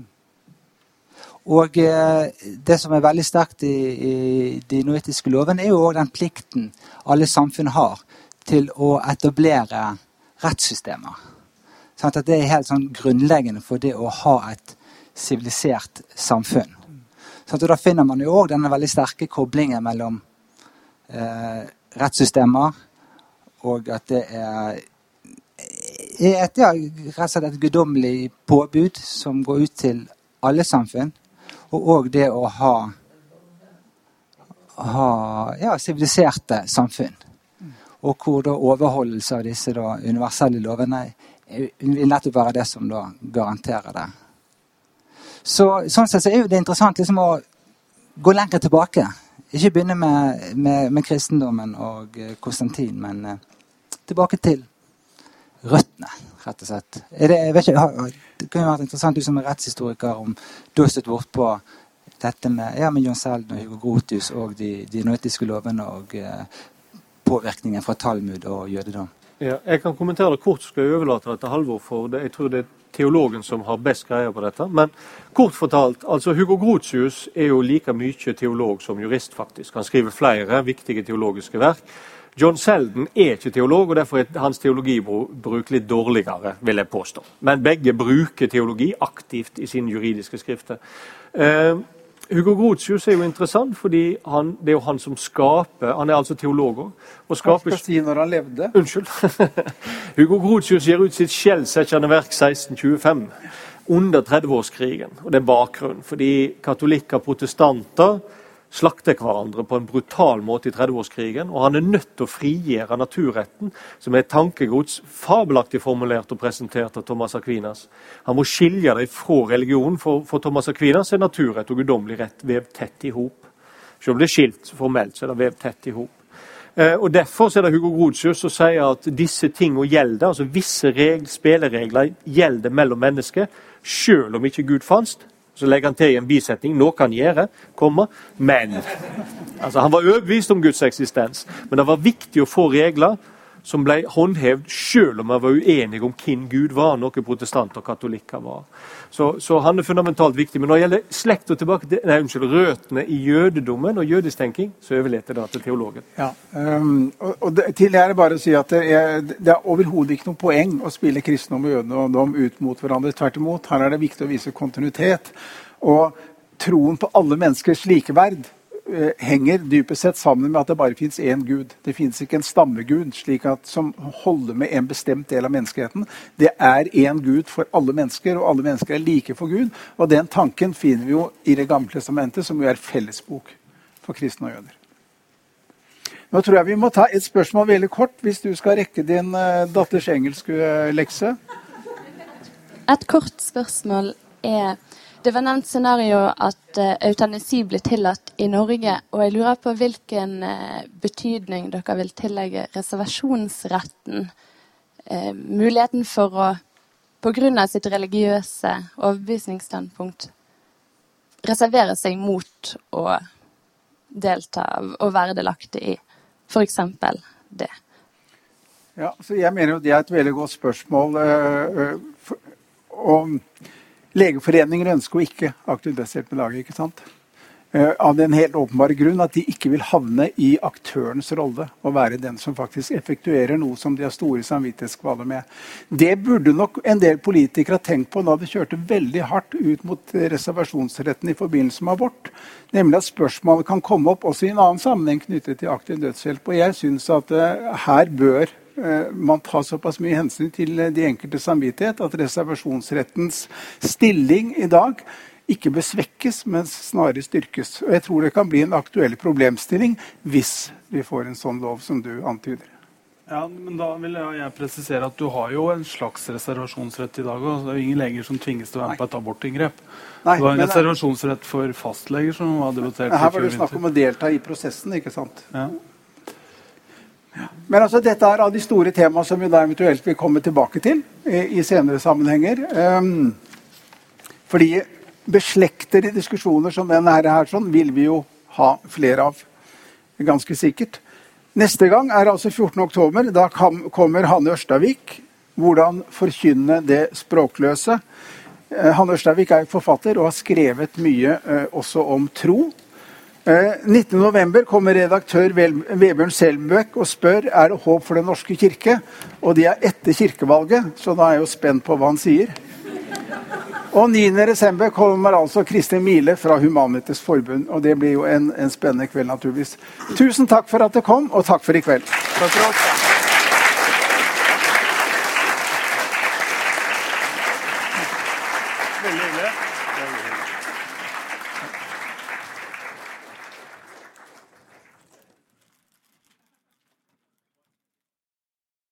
Og uh, det som er veldig sterkt i, i de noetiske lovene er jo også den plikten alle samfunn har til å etablere rettssystemer. Sånn at det er helt sånn grunnleggende for det å ha et sivilisert samfunn. Sånn at da finner man jo også denne veldig sterke koblingen mellom eh, rettssystemer og at det er, er et, ja, rett og slett et guddommelig påbud som går ut til alle samfunn, og også det å ha, ha ja, siviliserte samfunn. Og hvor da overholdelse av disse da, universelle lovene vil nettopp være det som da garanterer det. Så sånn sett så er jo det interessant liksom å gå lenger tilbake. Ikke begynne med, med, med kristendommen og Konstantin, men uh, tilbake til røttene, rett og slett. Er det, jeg vet ikke, det kunne vært interessant du som er rettshistoriker om du har støtt bort på dette med, ja, med John Selden og Hugo Grotius og de, de noetiske lovene og uh, påvirkningen fra Talmud og jødedom. Ja, jeg kan kommentere det kort, skal jeg overlate det til Halvor, for det, jeg tror det er teologen som har best greier på dette. Men kort fortalt, altså Hugo Grotius er jo like mye teolog som jurist faktisk. Han skriver flere viktige teologiske verk. John Selden er ikke teolog, og derfor er hans teologibruk litt dårligere, vil jeg påstå. Men begge bruker teologi aktivt i sine juridiske skrifter. Uh, Hugo Grotius er jo interessant, fordi han, det er jo han som skaper, han er altså teolog også, og skaper... Hva skal si når han levde? Unnskyld. Hugo Grotius gir ut sitt skjellsettende verk seksten tjuefem, under trettiårskrigen, og det er bakgrunnen, fordi katolikker og protestanter slakter hverandre på en brutal måte i trettiårskrigen, og han er nødt til å frigjøre naturretten, som er tankegods fabelaktig formulert og presentert av Thomas Aquinas. Han må skilje det fra religion, for, for Thomas Aquinas er naturrett og guddommelig rett vevd tett i hop. Selv om det er skilt formelt, så er det vevd tett i hop. Eh, og derfor er det Hugo Grotius som sier at disse tingene gjelder, altså visse regler, spilleregler gjelder mellom mennesker, selv om ikke Gud fanns. Så legger han til i en bisetning, nå kan gjøre, komme, men. Altså, han var overbevist om Guds eksistens, men det var viktig å få regler som ble håndhevd selv om man var uenig om hvem Gud var, noe protestanter og katolikker var. Så, så han er fundamentalt viktig. Men når det gjelder slekt og tilbake til nei, unnskyld, røtene i jødedommen og jødistenking, så overleter det til teologen. Ja, um, og, og det, til det er det bare å si at det er, det er overhodet ikke noe poeng å spille kristendom og jødedom ut mot hverandre. Tvert imot, her er det viktig å vise kontinuitet. Og troen på alle menneskers likeverd henger dypest sett sammen med at det bare finnes én Gud. Det finnes ikke en stammegud slik at, som holder med en bestemt del av menneskeheten. Det er én Gud for alle mennesker, og alle mennesker er like for Gud. Og den tanken finner vi jo i Det gamle testamentet, som jo er fellesbok for kristne og jøder. Nå tror jeg vi må ta et spørsmål veldig kort, hvis du skal rekke din uh, datters engelske uh, lekse. Et kort spørsmål er... Det var nevnt scenario at uh, eutanasi blir tillatt i Norge, og jeg lurer på hvilken uh, betydning dere vil tillegge reservasjonsretten, uh, muligheten for å, på grunn av sitt religiøse overbevisningsstandpunkt, reservere seg mot å delta og være delaktig i, for eksempel det. Ja, så jeg mener jo det er et veldig godt spørsmål, uh, uh, for, om... Legeforeninger ønsker jo ikke aktiv dødshjelp med laget, ikke sant? Uh, av den helt åpenbare grunn at de ikke vil havne i aktørens rolle og være den som faktisk effektuerer noe som de har store samvittighetskvaler med. Det burde nok en del politikere ha tenkt på når de kjørte veldig hardt ut mot reservasjonsretten i forbindelse med abort. Nemlig at spørsmålet kan komme opp også i en annen sammenheng knyttet til aktiv dødshjelp. Og jeg synes at uh, her bør man tar såpass mye hensyn til de enkelte samvittighet at reservasjonsrettens stilling i dag ikke bør svekkes, men snarere styrkes. Og jeg tror det kan bli en aktuell problemstilling hvis vi får en sånn lov som du antyder. Ja, men da vil jeg presisere at du har jo en slags reservasjonsrett i dag, og det er jo ingen leger som tvinges til å være med på et abortinngrep. Nei, det var en reservasjonsrett for fastleger som var debattert. Her var det snakk om å delta i prosessen, ikke sant? Ja. Men altså, dette er av de store temaer som vi da eventuelt vil komme tilbake til i, i senere sammenhenger. Um, fordi beslektede diskusjoner som denne her sånn, vil vi jo ha flere av, ganske sikkert. Neste gang er altså fjortende oktober, da kam, kommer Hanne Ørstavik, hvordan forkynne det språkløse. Uh, Hanne Ørstavik er forfatter og har skrevet mye uh, også om tro. nittende november kommer redaktør Vebjørn Selbøk og spør er det håp for den norske kirke, og de er etter kirkevalget, så da er jeg jo spent på hva han sier. Og niende desember kommer altså Kristin Mile fra Humanites Forbund, og det blir jo en, en spennende kveld naturligvis. Tusen takk for at det kom, og takk for i kveld. Takk for oss.